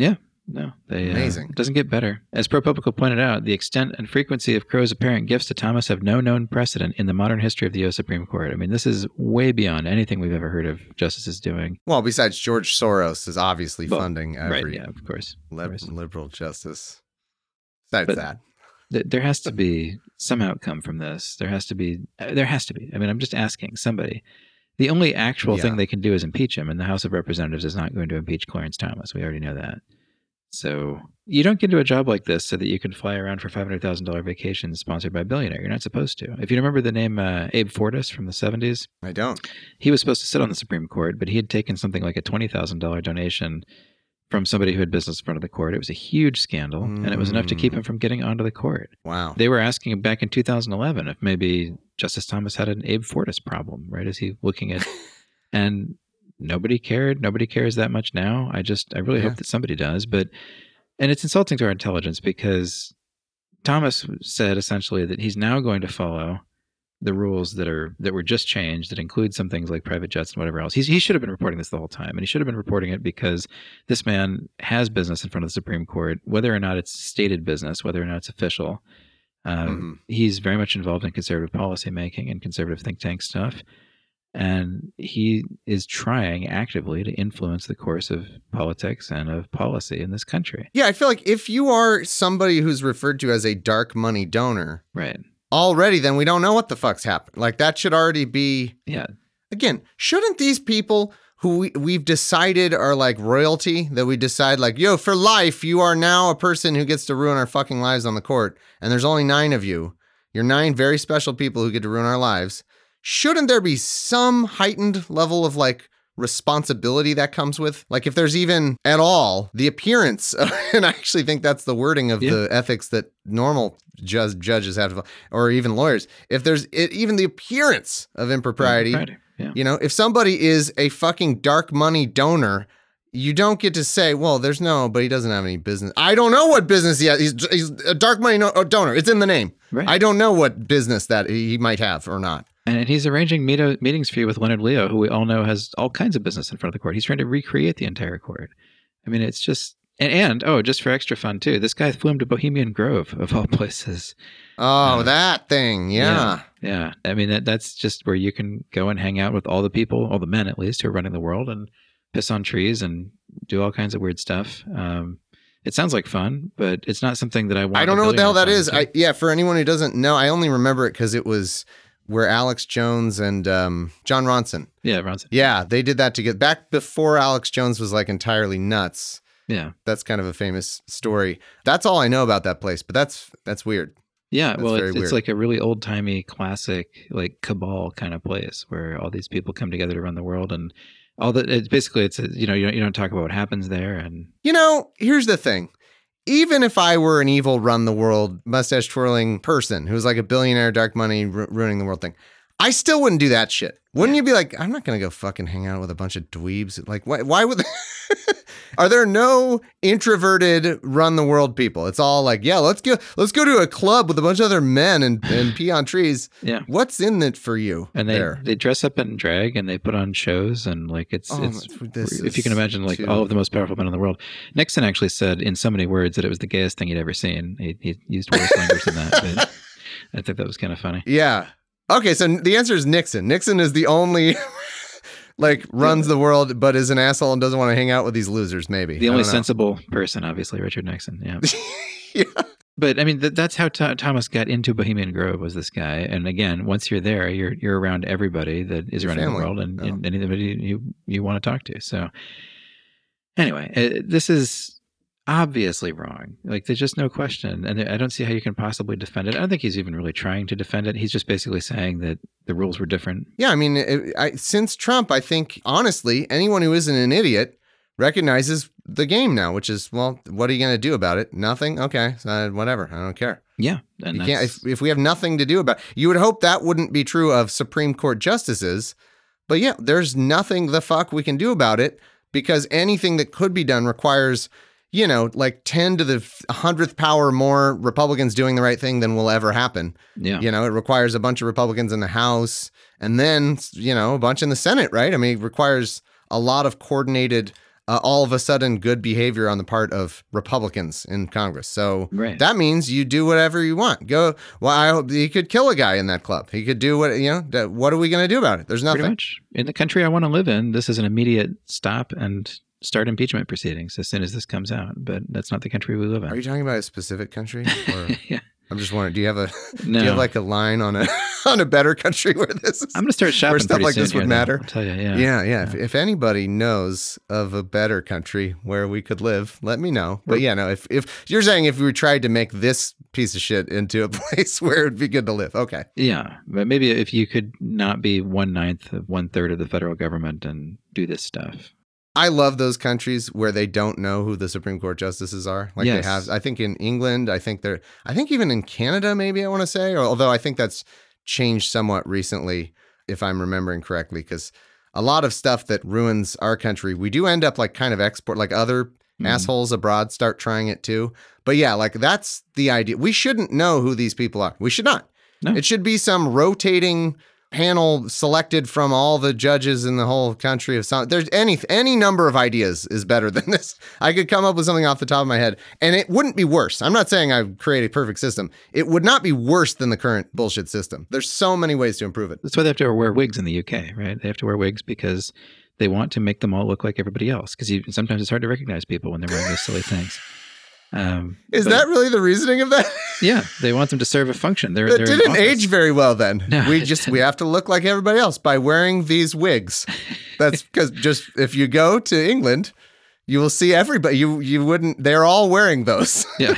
[SPEAKER 2] No, they,
[SPEAKER 1] Amazing.
[SPEAKER 2] Uh, it doesn't get better. As ProPublica pointed out, the extent and frequency of Crow's apparent gifts to Thomas have no known precedent in the modern history of the U S Supreme Court. I mean, this is way beyond anything we've ever heard of justices doing.
[SPEAKER 1] Well, besides George Soros is obviously
[SPEAKER 2] Well,
[SPEAKER 1] funding every
[SPEAKER 2] right, yeah, of course.
[SPEAKER 1] lib-
[SPEAKER 2] Of course.
[SPEAKER 1] liberal justice. Besides
[SPEAKER 2] But-
[SPEAKER 1] that.
[SPEAKER 2] Th- There has to be some outcome from this. There has to be. uh, There has to be. I mean, I'm just asking somebody. The only actual
[SPEAKER 1] Yeah.
[SPEAKER 2] thing they can do is impeach him, and the House of Representatives is not going to impeach Clarence Thomas. We already know that. So you don't get into a job like this so that you can fly around for five hundred thousand dollars vacations sponsored by a billionaire. You're not supposed to. If you remember the name uh, Abe Fortas from the seventies,
[SPEAKER 1] I don't.
[SPEAKER 2] he was supposed to sit on the Supreme Court, but he had taken something like a twenty thousand dollars donation from somebody who had business in front of the court. It was a huge scandal, and it was enough to keep him from getting onto the court.
[SPEAKER 1] Wow.
[SPEAKER 2] They were asking back in two thousand eleven if maybe Justice Thomas had an Abe Fortas problem, right? Is he looking at, and nobody cared. Nobody cares that much now. I just, I really
[SPEAKER 1] Yeah.
[SPEAKER 2] hope that somebody does. But, and it's insulting to our intelligence because Thomas said essentially that he's now going to follow the rules that are that were just changed that include some things like private jets and whatever else. He's, he should have been reporting this the whole time, and he should have been reporting it because this man has business in front of the Supreme Court, whether or not it's stated business, whether or not it's official. Um,
[SPEAKER 1] Mhm.
[SPEAKER 2] He's very much involved in conservative policy making and conservative think tank stuff, and he is trying actively to influence the course of politics and of policy in this country.
[SPEAKER 1] Yeah, I feel like if you are somebody who's referred to as a dark money donor,
[SPEAKER 2] Right.
[SPEAKER 1] already, then we don't know what the fuck's happened. Like, that should already be...
[SPEAKER 2] Yeah.
[SPEAKER 1] Again, shouldn't these people who we, we've decided are like royalty, that we decide like, yo, for life, you are now a person who gets to ruin our fucking lives on the court, and there's only nine of you. You're nine very special people who get to ruin our lives. Shouldn't there be some heightened level of like responsibility that comes with, like, if there's even at all the appearance of, and I actually think that's the wording of
[SPEAKER 2] Yeah.
[SPEAKER 1] the ethics that normal ju- judges have to, or even lawyers, if there's it, even the appearance of impropriety,
[SPEAKER 2] Friday. Yeah.
[SPEAKER 1] you know, if somebody is a fucking dark money donor, you don't get to say, well, there's no, but he doesn't have any business. I don't know what business he has. He's, he's a dark money no- donor. It's in the name.
[SPEAKER 2] Right.
[SPEAKER 1] I don't know what business that he might have or not.
[SPEAKER 2] And he's arranging meet- meetings for you with Leonard Leo, who we all know has all kinds of business in front of the court. He's trying to recreate the entire court. I mean, it's just, and, and oh, just for extra fun too, this guy flew him to Bohemian Grove, of all places.
[SPEAKER 1] Oh,
[SPEAKER 2] Uh,
[SPEAKER 1] that thing. Yeah.
[SPEAKER 2] Yeah. Yeah. I mean, that, that's just where you can go and hang out with all the people, all the men at least, who are running the world and piss on trees and do all kinds of weird stuff. Um, it sounds like fun, but it's not something that I want.
[SPEAKER 1] I don't
[SPEAKER 2] a
[SPEAKER 1] know what the hell that
[SPEAKER 2] billionaire
[SPEAKER 1] is.
[SPEAKER 2] fund
[SPEAKER 1] I,
[SPEAKER 2] to do.
[SPEAKER 1] yeah, for anyone who doesn't know, I only remember it because it was where Alex Jones and um, John Ronson.
[SPEAKER 2] Yeah, Ronson.
[SPEAKER 1] Yeah, they did that to get back before Alex Jones was like entirely nuts.
[SPEAKER 2] Yeah.
[SPEAKER 1] That's kind of a famous story. That's all I know about that place, but that's that's weird.
[SPEAKER 2] Yeah,
[SPEAKER 1] That's
[SPEAKER 2] well,
[SPEAKER 1] very
[SPEAKER 2] it's,
[SPEAKER 1] weird.
[SPEAKER 2] it's like a really old timey, classic, like cabal kind of place where all these people come together to run the world, and all that. It's basically, it's a, you know, you don't, you don't talk about what happens there, and
[SPEAKER 1] You know, here's the thing. Even if I were an evil run the world, mustache twirling person who's like a billionaire, dark money, ru- ruining the world thing, I still wouldn't do that shit. Wouldn't you be like, I'm not going to go fucking hang out with a bunch of dweebs? Like, why, why would Are there no introverted run the world people? It's all like, yeah, let's go, let's go to a club with a bunch of other men and, and pee on trees.
[SPEAKER 2] yeah.
[SPEAKER 1] What's in it for you
[SPEAKER 2] And they,
[SPEAKER 1] there?
[SPEAKER 2] they dress up in drag and they put on shows, and like it's
[SPEAKER 1] Oh,
[SPEAKER 2] it's
[SPEAKER 1] this
[SPEAKER 2] if you can
[SPEAKER 1] is
[SPEAKER 2] imagine, like
[SPEAKER 1] too-
[SPEAKER 2] all of the most powerful men in the world. Nixon actually said in so many words that it was the gayest thing he'd ever seen. He, he used worse language than that, but I think that was kind of funny.
[SPEAKER 1] Yeah. Okay, so the answer is Nixon. Nixon is the only like runs the world, but is an asshole and doesn't want to hang out with these losers. Maybe
[SPEAKER 2] The
[SPEAKER 1] I
[SPEAKER 2] only
[SPEAKER 1] don't know.
[SPEAKER 2] sensible person, obviously, Richard Nixon. Yeah.
[SPEAKER 1] Yeah.
[SPEAKER 2] But I mean, th- that's how Th- Thomas got into Bohemian Grove, was this guy. And again, once you're there, you're you're around everybody that is
[SPEAKER 1] Your
[SPEAKER 2] running
[SPEAKER 1] family.
[SPEAKER 2] the world, and,
[SPEAKER 1] Oh.
[SPEAKER 2] and anybody you you want to talk to. So anyway, uh, this is obviously wrong. Like, there's just no question, and I don't see how you can possibly defend it. I don't think he's even really trying to defend it. He's just basically saying that the rules were different.
[SPEAKER 1] Yeah, I mean, it, I, since Trump, I think honestly, anyone who isn't an idiot recognizes the game now, which is, well, what are you going to do about it? Nothing. Okay, so whatever. I don't care.
[SPEAKER 2] Yeah, and
[SPEAKER 1] You
[SPEAKER 2] that's,
[SPEAKER 1] can't. If, if we have nothing to do about, you would hope that wouldn't be true of Supreme Court justices. But yeah, there's nothing the fuck we can do about it, because anything that could be done requires, you know, like ten to the hundredth power more Republicans doing the right thing than will ever happen.
[SPEAKER 2] yeah.
[SPEAKER 1] You know, it requires a bunch of Republicans in the House and then, you know, a bunch in the Senate, right? I mean, it requires a lot of coordinated uh, all of a sudden good behavior on the part of Republicans in Congress. So
[SPEAKER 2] Right.
[SPEAKER 1] that means you do whatever you want. Go. Well, I hope he could kill a guy in that club. He could do what, you know, that- what are we going to do about it? There's nothing.
[SPEAKER 2] Pretty much. In the country I want to live in, this is an immediate stop and start impeachment proceedings as soon as this comes out. But that's not the country we live in.
[SPEAKER 1] Are you talking about a specific country? Or
[SPEAKER 2] Yeah.
[SPEAKER 1] I'm just wondering, do you have a
[SPEAKER 2] No.
[SPEAKER 1] do you have like a line on a on a better country where this is
[SPEAKER 2] I'm going to start shopping
[SPEAKER 1] where stuff
[SPEAKER 2] pretty
[SPEAKER 1] like
[SPEAKER 2] soon
[SPEAKER 1] this would
[SPEAKER 2] here, though.
[SPEAKER 1] matter?
[SPEAKER 2] I'll tell you, yeah.
[SPEAKER 1] Yeah, yeah. If, if anybody knows of a better country where we could live, let me know. But yeah, no, if if you're saying if we tried to make this piece of shit into a place where it'd be good to live, okay.
[SPEAKER 2] Yeah, but maybe if you could not be one ninth of one third of the federal government and do this stuff.
[SPEAKER 1] I love those countries where they don't know who the Supreme Court justices are. Like
[SPEAKER 2] Yes.
[SPEAKER 1] they have, I think in England, I think they're, I think even in Canada, maybe I want to say, or, although I think that's changed somewhat recently, if I'm remembering correctly, because a lot of stuff that ruins our country, we do end up like kind of export, like other
[SPEAKER 2] Mhm.
[SPEAKER 1] assholes abroad start trying it too. But yeah, like that's the idea. We shouldn't know who these people are. We should not.
[SPEAKER 2] No.
[SPEAKER 1] It should be some rotating panel selected from all the judges in the whole country of some. There's any any number of ideas is better than this. I could come up with something off the top of my head, and it wouldn't be worse. I'm not saying I create a perfect system. It would not be worse than the current bullshit system. There's so many ways to improve it.
[SPEAKER 2] That's why they have to wear wigs in the U K, right? They have to wear wigs because they want to make them all look like everybody else. Because sometimes it's hard to recognize people when they're wearing those silly things. Um,
[SPEAKER 1] Is
[SPEAKER 2] but
[SPEAKER 1] that really the reasoning of that?
[SPEAKER 2] Yeah, they want them to serve a function. They're,
[SPEAKER 1] It
[SPEAKER 2] they're in
[SPEAKER 1] didn't
[SPEAKER 2] office.
[SPEAKER 1] age very well then.
[SPEAKER 2] No,
[SPEAKER 1] we
[SPEAKER 2] it
[SPEAKER 1] just we have to look like everybody else by wearing these wigs. That's because just if you go to England, you will see everybody. You you wouldn't. They're all wearing those.
[SPEAKER 2] Yeah.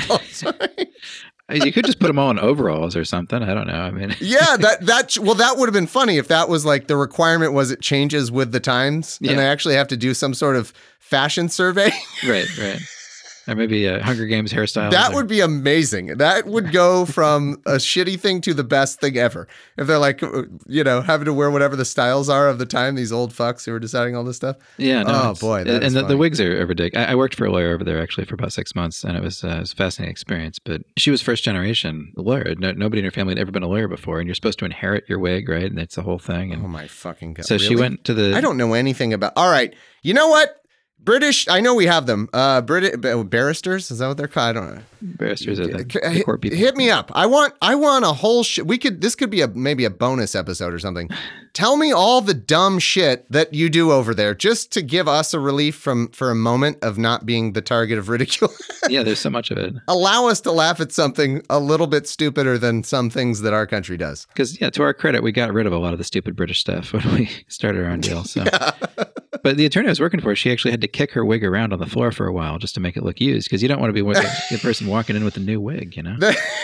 [SPEAKER 2] You could just put them all in overalls or something. I don't know. I mean,
[SPEAKER 1] Yeah, that that well, that would have been funny if that was like the requirement was it changes with the times,
[SPEAKER 2] Yeah.
[SPEAKER 1] and they actually have to do some sort of fashion survey.
[SPEAKER 2] right, right. Or maybe a Hunger Games hairstyle.
[SPEAKER 1] That would be amazing. That would go from a shitty thing to the best thing ever. If they're like, you know, having to wear whatever the styles are of the time, these old fucks who are deciding all this stuff.
[SPEAKER 2] Yeah. No,
[SPEAKER 1] Oh,
[SPEAKER 2] it's-
[SPEAKER 1] boy, that
[SPEAKER 2] And
[SPEAKER 1] is
[SPEAKER 2] the, the
[SPEAKER 1] funny.
[SPEAKER 2] wigs are, are ridiculous. I, I worked for a lawyer over there actually for about six months, and it was, uh, it was a fascinating experience. But she was first generation lawyer. No, nobody in her family had ever been a lawyer before, and you're supposed to inherit your wig, right? And it's the whole thing. And
[SPEAKER 1] Oh my fucking god!
[SPEAKER 2] so she
[SPEAKER 1] Really?
[SPEAKER 2] went to the.
[SPEAKER 1] I don't know anything about. All right, you know what? British. I know we have them. Uh, British barristers. Is that what they're called? I don't know.
[SPEAKER 2] barristers are the,
[SPEAKER 1] K-
[SPEAKER 2] the
[SPEAKER 1] hit,
[SPEAKER 2] court people.
[SPEAKER 1] hit me up. I want. I want a whole. Sh- we could. This could be a maybe a bonus episode or something. Tell me all the dumb shit that you do over there, just to give us a relief from for a moment of not being the target of ridicule.
[SPEAKER 2] Yeah, there's so much of it.
[SPEAKER 1] Allow us to laugh at something a little bit stupider than some things that our country does.
[SPEAKER 2] Because, yeah, to our credit, we got rid of a lot of the stupid British stuff when we started our own deal. So. But the attorney I was working for, she actually had to kick her wig around on the floor for a while just to make it look used. Because you don't want to be with the, the person walking in with a new wig, you know?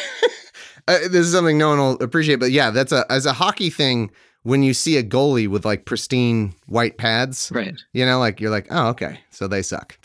[SPEAKER 1] Uh, this is something no one will appreciate, but yeah, that's a as a hockey thing. When you see a goalie with like pristine white pads,
[SPEAKER 2] Right.
[SPEAKER 1] you know, like you're like, oh, okay, so they suck,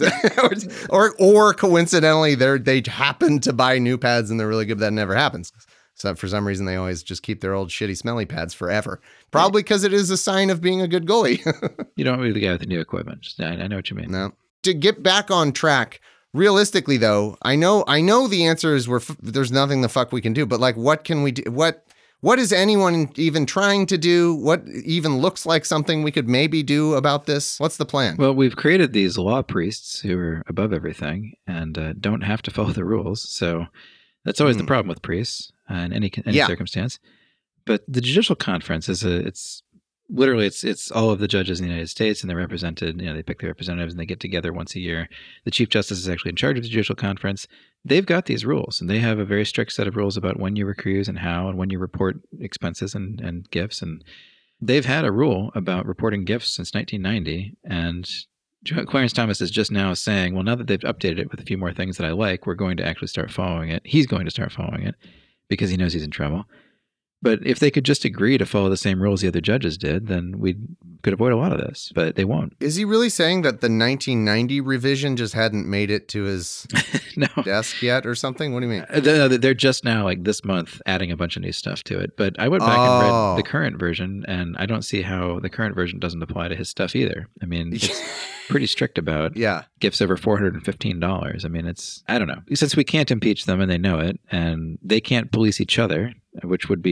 [SPEAKER 1] or or coincidentally, they they happen to buy new pads and they're really good. But that never happens. So for some reason, they always just keep their old shitty, smelly pads forever. Probably because it is a sign of being a good goalie.
[SPEAKER 2] You don't want to be the guy with the new equipment. Just, I, I know what you mean.
[SPEAKER 1] No. To get back on track, realistically though, I know I know the answer is we're f- there's nothing the fuck we can do. But like, what can we do? What what is anyone even trying to do? What even looks like something we could maybe do about this? What's the plan?
[SPEAKER 2] Well, we've created these law priests who are above everything and uh, don't have to follow the rules. So that's always the
[SPEAKER 1] Hmm.
[SPEAKER 2] problem with priests uh, in any any
[SPEAKER 1] Yeah.
[SPEAKER 2] circumstance. But the judicial conference is a it's literally it's it's all of the judges in the United States, and they're represented. You know, they pick their representatives and they get together once a year. The Chief Justice is actually in charge of the judicial conference. They've got these rules, and they have a very strict set of rules about when you recuse and how, and when you report expenses and, and gifts. And they've had a rule about reporting gifts since nineteen ninety. And Clarence Thomas is just now saying, well, now that they've updated it with a few more things that I like, we're going to actually start following it. He's going to start following it because he knows he's in trouble. But if they could just agree to follow the same rules the other judges did, then we could avoid a lot of this. But they won't.
[SPEAKER 1] Is he really saying that the nineteen ninety revision just hadn't made it to his
[SPEAKER 2] No.
[SPEAKER 1] desk yet or something? What do you mean?
[SPEAKER 2] Uh, They're they're just now, like this month, adding a bunch of new stuff to it. But I went back and
[SPEAKER 1] Oh.
[SPEAKER 2] read the current version, and I don't see how the current version doesn't apply to his stuff either. I mean, it's pretty strict about
[SPEAKER 1] Yeah.
[SPEAKER 2] gifts over four hundred fifteen dollars. I mean, it's, I don't know. Since we can't impeach them and they know it, and they can't police each other, which would be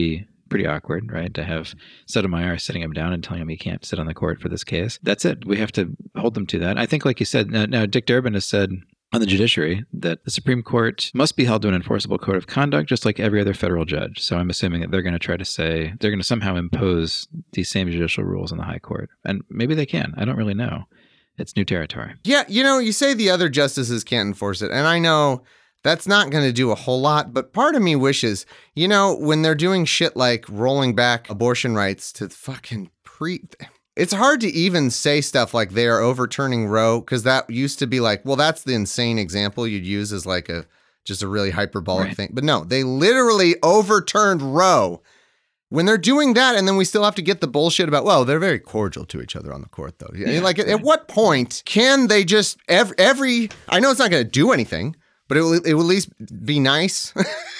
[SPEAKER 2] pretty awkward, right? To have Sotomayor sitting him down and telling him he can't sit on the court for this case. That's it. We have to hold them to that. I think, like you said, now, now Dick Durbin has said on the judiciary that the Supreme Court must be held to an enforceable code of conduct, just like every other federal judge. So I'm assuming that they're going to try to say, they're going to somehow impose these same judicial rules on the high court. And maybe they can. I don't really know. It's new territory.
[SPEAKER 1] Yeah, you know, you say the other justices can't enforce it. And I know that's not going to do a whole lot. But part of me wishes, you know, when they're doing shit like rolling back abortion rights to fucking pre... It's hard to even say stuff like they are overturning Roe, because that used to be like, well, that's the insane example you'd use as like a just a really hyperbolic
[SPEAKER 2] right.
[SPEAKER 1] thing. But no, they literally overturned Roe. When they're doing that, and then we still have to get the bullshit about, well, they're very cordial to each other on the court, though. Yeah, like, at, at what point can they just every, every I know it's not going to do anything, but it will, it will at least be nice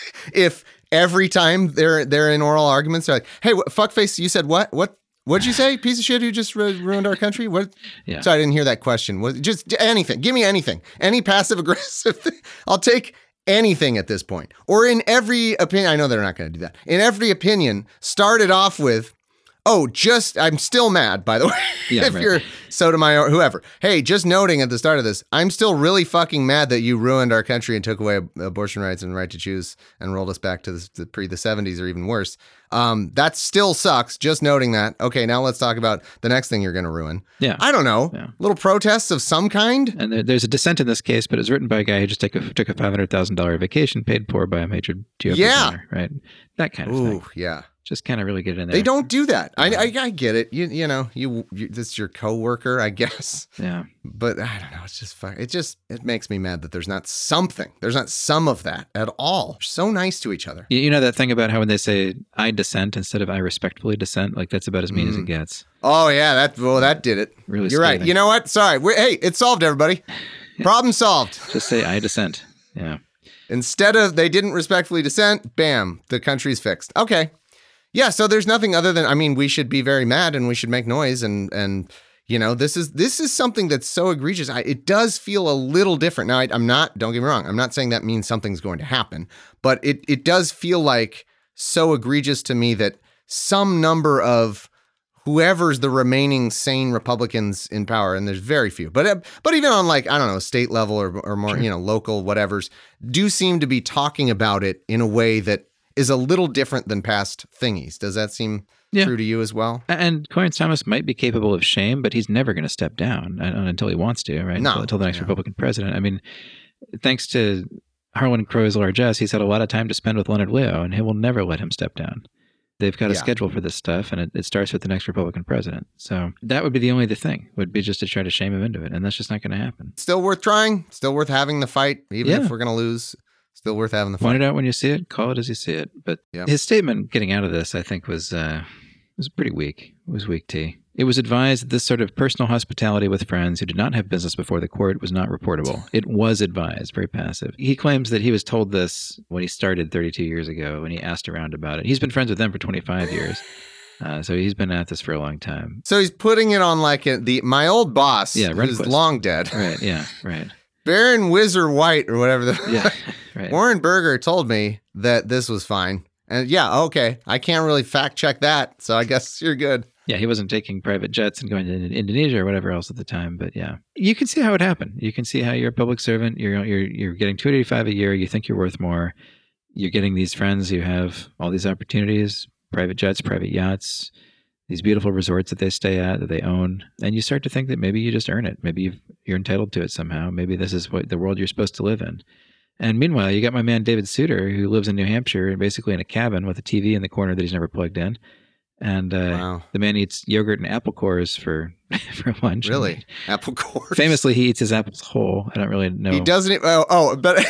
[SPEAKER 1] if every time they're they're in oral arguments, they're like, hey, what, fuckface, you said what? What? What'd you say? Piece of shit who just ru- ruined our country? What?
[SPEAKER 2] Yeah.
[SPEAKER 1] Sorry, I didn't hear that question. Was just anything. Give me anything. Any passive aggressive thing. I'll take anything at this point. Or in every opinion, I know they're not going to do that. In every opinion, started off with, oh, just, I'm still mad, by the way,
[SPEAKER 2] Yeah,
[SPEAKER 1] if
[SPEAKER 2] right.
[SPEAKER 1] you're Sotomayor or whoever. Hey, just noting at the start of this, I'm still really fucking mad that you ruined our country and took away abortion rights and right to choose and rolled us back to the, the pre the seventies or even worse. Um, that still sucks. Just noting that. Okay, now let's talk about the next thing you're going to ruin.
[SPEAKER 2] Yeah.
[SPEAKER 1] I don't know.
[SPEAKER 2] Yeah.
[SPEAKER 1] Little protests of some kind.
[SPEAKER 2] And there, there's a dissent in this case, but it's written by a guy who just took a, took a five hundred thousand dollars vacation paid for by a major G O P
[SPEAKER 1] Yeah.
[SPEAKER 2] donor, right? That kind of
[SPEAKER 1] Ooh,
[SPEAKER 2] thing.
[SPEAKER 1] yeah.
[SPEAKER 2] Just kind of really get in there.
[SPEAKER 1] They don't do that. I, I I get it. You you know you, you this is your coworker, I guess.
[SPEAKER 2] Yeah.
[SPEAKER 1] But I don't know. It's just fun. It just it makes me mad that there's not something. There's not some of that at all. They're so nice to each other.
[SPEAKER 2] You, you know that thing about how when they say I dissent instead of I respectfully dissent, like that's about as mean
[SPEAKER 1] Mm.
[SPEAKER 2] as it gets.
[SPEAKER 1] Oh yeah, that well that did it.
[SPEAKER 2] Really
[SPEAKER 1] You're right.
[SPEAKER 2] scathing.
[SPEAKER 1] You know what? Sorry. We're, hey, it's solved, everybody. Problem solved.
[SPEAKER 2] Just say I dissent. Yeah.
[SPEAKER 1] Instead of they didn't respectfully dissent, bam, the country's fixed. Okay. Yeah, so there's nothing other than, I mean, we should be very mad and we should make noise and, and you know, this is this is something that's so egregious. I, it does feel a little different. Now, I, I'm not, don't get me wrong, I'm not saying that means something's going to happen, but it it does feel like so egregious to me that some number of whoever's the remaining sane Republicans in power, and there's very few, but uh, but even on like, I don't know, state level or, or more,
[SPEAKER 2] Sure.
[SPEAKER 1] you know, local whatevers, do seem to be talking about it in a way that is a little different than past thingies. Does that seem
[SPEAKER 2] Yeah.
[SPEAKER 1] true to you as well?
[SPEAKER 2] And Clarence Thomas might be capable of shame, but he's never going to step down uh, until he wants to, right?
[SPEAKER 1] No.
[SPEAKER 2] Until, until the next
[SPEAKER 1] Yeah.
[SPEAKER 2] Republican president. I mean, thanks to Harlan Crow's largesse, he's had a lot of time to spend with Leonard Leo, and he will never let him step down. They've got a
[SPEAKER 1] Yeah.
[SPEAKER 2] schedule for this stuff, and it, it starts with the next Republican president. So that would be the only the thing, would be just to try to shame him into it, and that's just not going to happen.
[SPEAKER 1] Still worth trying. Still worth having the fight, even
[SPEAKER 2] Yeah.
[SPEAKER 1] if we're going to lose. Still worth having the
[SPEAKER 2] Point
[SPEAKER 1] fight.
[SPEAKER 2] it out when you see it, call it as you see it. But
[SPEAKER 1] Yeah.
[SPEAKER 2] his statement getting out of this, I think, was uh, was pretty weak. It was weak tea. It was advised that this sort of personal hospitality with friends who did not have business before the court was not reportable. It was advised, very passive. He claims that he was told this when he started thirty-two years ago, when he asked around about it. He's been friends with them for twenty-five years. Uh, so he's been at this for a long time.
[SPEAKER 1] So he's putting it on like a, the my old boss,
[SPEAKER 2] Yeah,
[SPEAKER 1] who's
[SPEAKER 2] Rehnquist.
[SPEAKER 1] long dead,
[SPEAKER 2] Right, yeah, right.
[SPEAKER 1] Baron Whizzer White or whatever. The,
[SPEAKER 2] Yeah, right.
[SPEAKER 1] Warren Berger told me that this was fine. And yeah, okay. I can't really fact check that. So I guess you're good.
[SPEAKER 2] Yeah, he wasn't taking private jets and going to Indonesia or whatever else at the time. But yeah, you can see how it happened. You can see how you're a public servant. You're you're you're getting two hundred eighty-five a year. You think you're worth more. You're getting these friends who have all these opportunities, private jets, private yachts, these beautiful resorts that they stay at, that they own. And you start to think that maybe you just earn it. Maybe you've, you're entitled to it somehow. Maybe this is what the world you're supposed to live in. And meanwhile, you got my man David Souter, who lives in New Hampshire and basically in a cabin with a T V in the corner that he's never plugged in. And uh,
[SPEAKER 1] Wow.
[SPEAKER 2] the man eats yogurt and apple cores for for lunch.
[SPEAKER 1] Really? Apple cores.
[SPEAKER 2] Famously, he eats his apples whole. I don't really know.
[SPEAKER 1] He doesn't. eat- Oh, oh but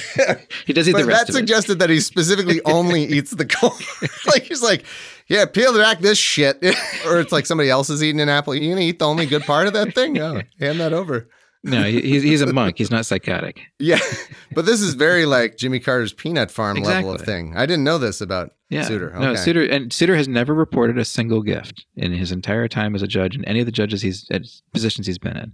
[SPEAKER 2] He does eat
[SPEAKER 1] but
[SPEAKER 2] the rest
[SPEAKER 1] that
[SPEAKER 2] of it.
[SPEAKER 1] suggested that he specifically only eats the core. Like he's like, yeah, peel back this shit. Or it's like somebody else is eating an apple. You gonna eat the only good part of that thing? Oh, hand that over.
[SPEAKER 2] No, he, he's he's a monk. He's not psychotic.
[SPEAKER 1] Yeah, but this is very like Jimmy Carter's Peanut Farm level of
[SPEAKER 2] Exactly.
[SPEAKER 1] thing. I didn't know this about
[SPEAKER 2] Yeah,
[SPEAKER 1] Souter. Okay.
[SPEAKER 2] no, Souter and Souter has never reported a single gift in his entire time as a judge in any of the judges he's at positions he's been in,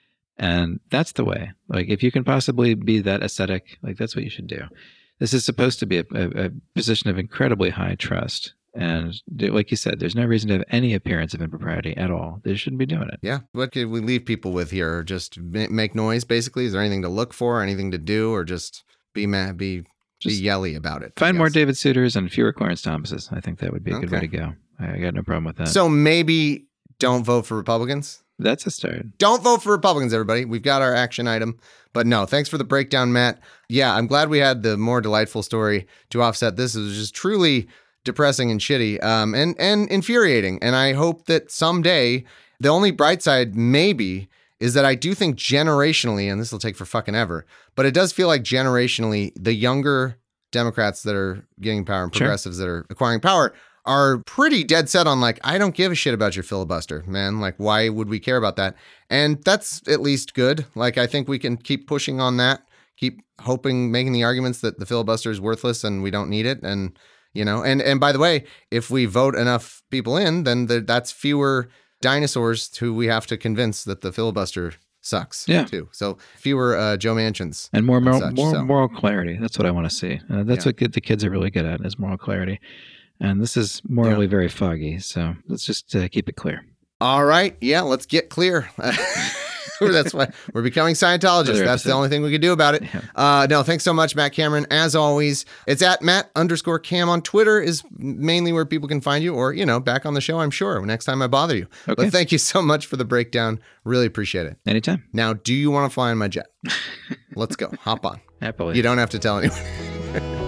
[SPEAKER 2] and that's the way. Like, if you can possibly be that ascetic, like that's what you should do. This is supposed to be a, a, a position of incredibly high trust, And like you said, there's no reason to have any appearance of impropriety at all. They shouldn't be doing it.
[SPEAKER 1] Yeah. What could we leave people with here? Just make noise, basically? Is there anything to look for, anything to do, or just be mad, be, just be yelly about it?
[SPEAKER 2] Find more David Souters and fewer Clarence Thomases. I think that would be a okay. good way to go. I got no problem with that.
[SPEAKER 1] So maybe don't vote for Republicans?
[SPEAKER 2] That's a start.
[SPEAKER 1] Don't vote for Republicans, everybody. We've got our action item. But no, thanks for the breakdown, Matt. Yeah, I'm glad we had the more delightful story to offset this. It was just truly depressing and shitty um, and, and infuriating. And I hope that someday, the only bright side maybe is that I do think generationally, and this will take for fucking ever, but it does feel like generationally, the younger Democrats that are getting power and progressives sure. that are acquiring power are pretty dead set on like, I don't give a shit about your filibuster, man. Like, why would we care about that? And that's at least good. Like, I think we can keep pushing on that, keep hoping, making the arguments that the filibuster is worthless and we don't need it. And, you know, and, and by the way, if we vote enough people in, then the, that's fewer dinosaurs who we have to convince that the filibuster sucks yeah. too. So fewer uh, Joe Manchins.
[SPEAKER 2] And more, moral, such, more so. moral clarity. That's what I want to see. Uh, that's yeah. what the kids are really good at is moral clarity. And this is morally yeah. very foggy. So let's just uh, keep it clear.
[SPEAKER 1] All right. Yeah, let's get clear. That's why we're becoming Scientologists. That's episode. The only thing we can do about it. Yeah. Uh, no, thanks so much, Matt Cameron. As always, it's at Matt underscore Cam on Twitter is mainly where people can find you or, you know, back on the show, I'm sure, next time I bother you. Okay. But thank you so much for the breakdown. Really appreciate it.
[SPEAKER 2] Anytime.
[SPEAKER 1] Now, do you want to fly in my jet? Let's go. Hop on.
[SPEAKER 2] Happily.
[SPEAKER 1] You don't have to tell anyone.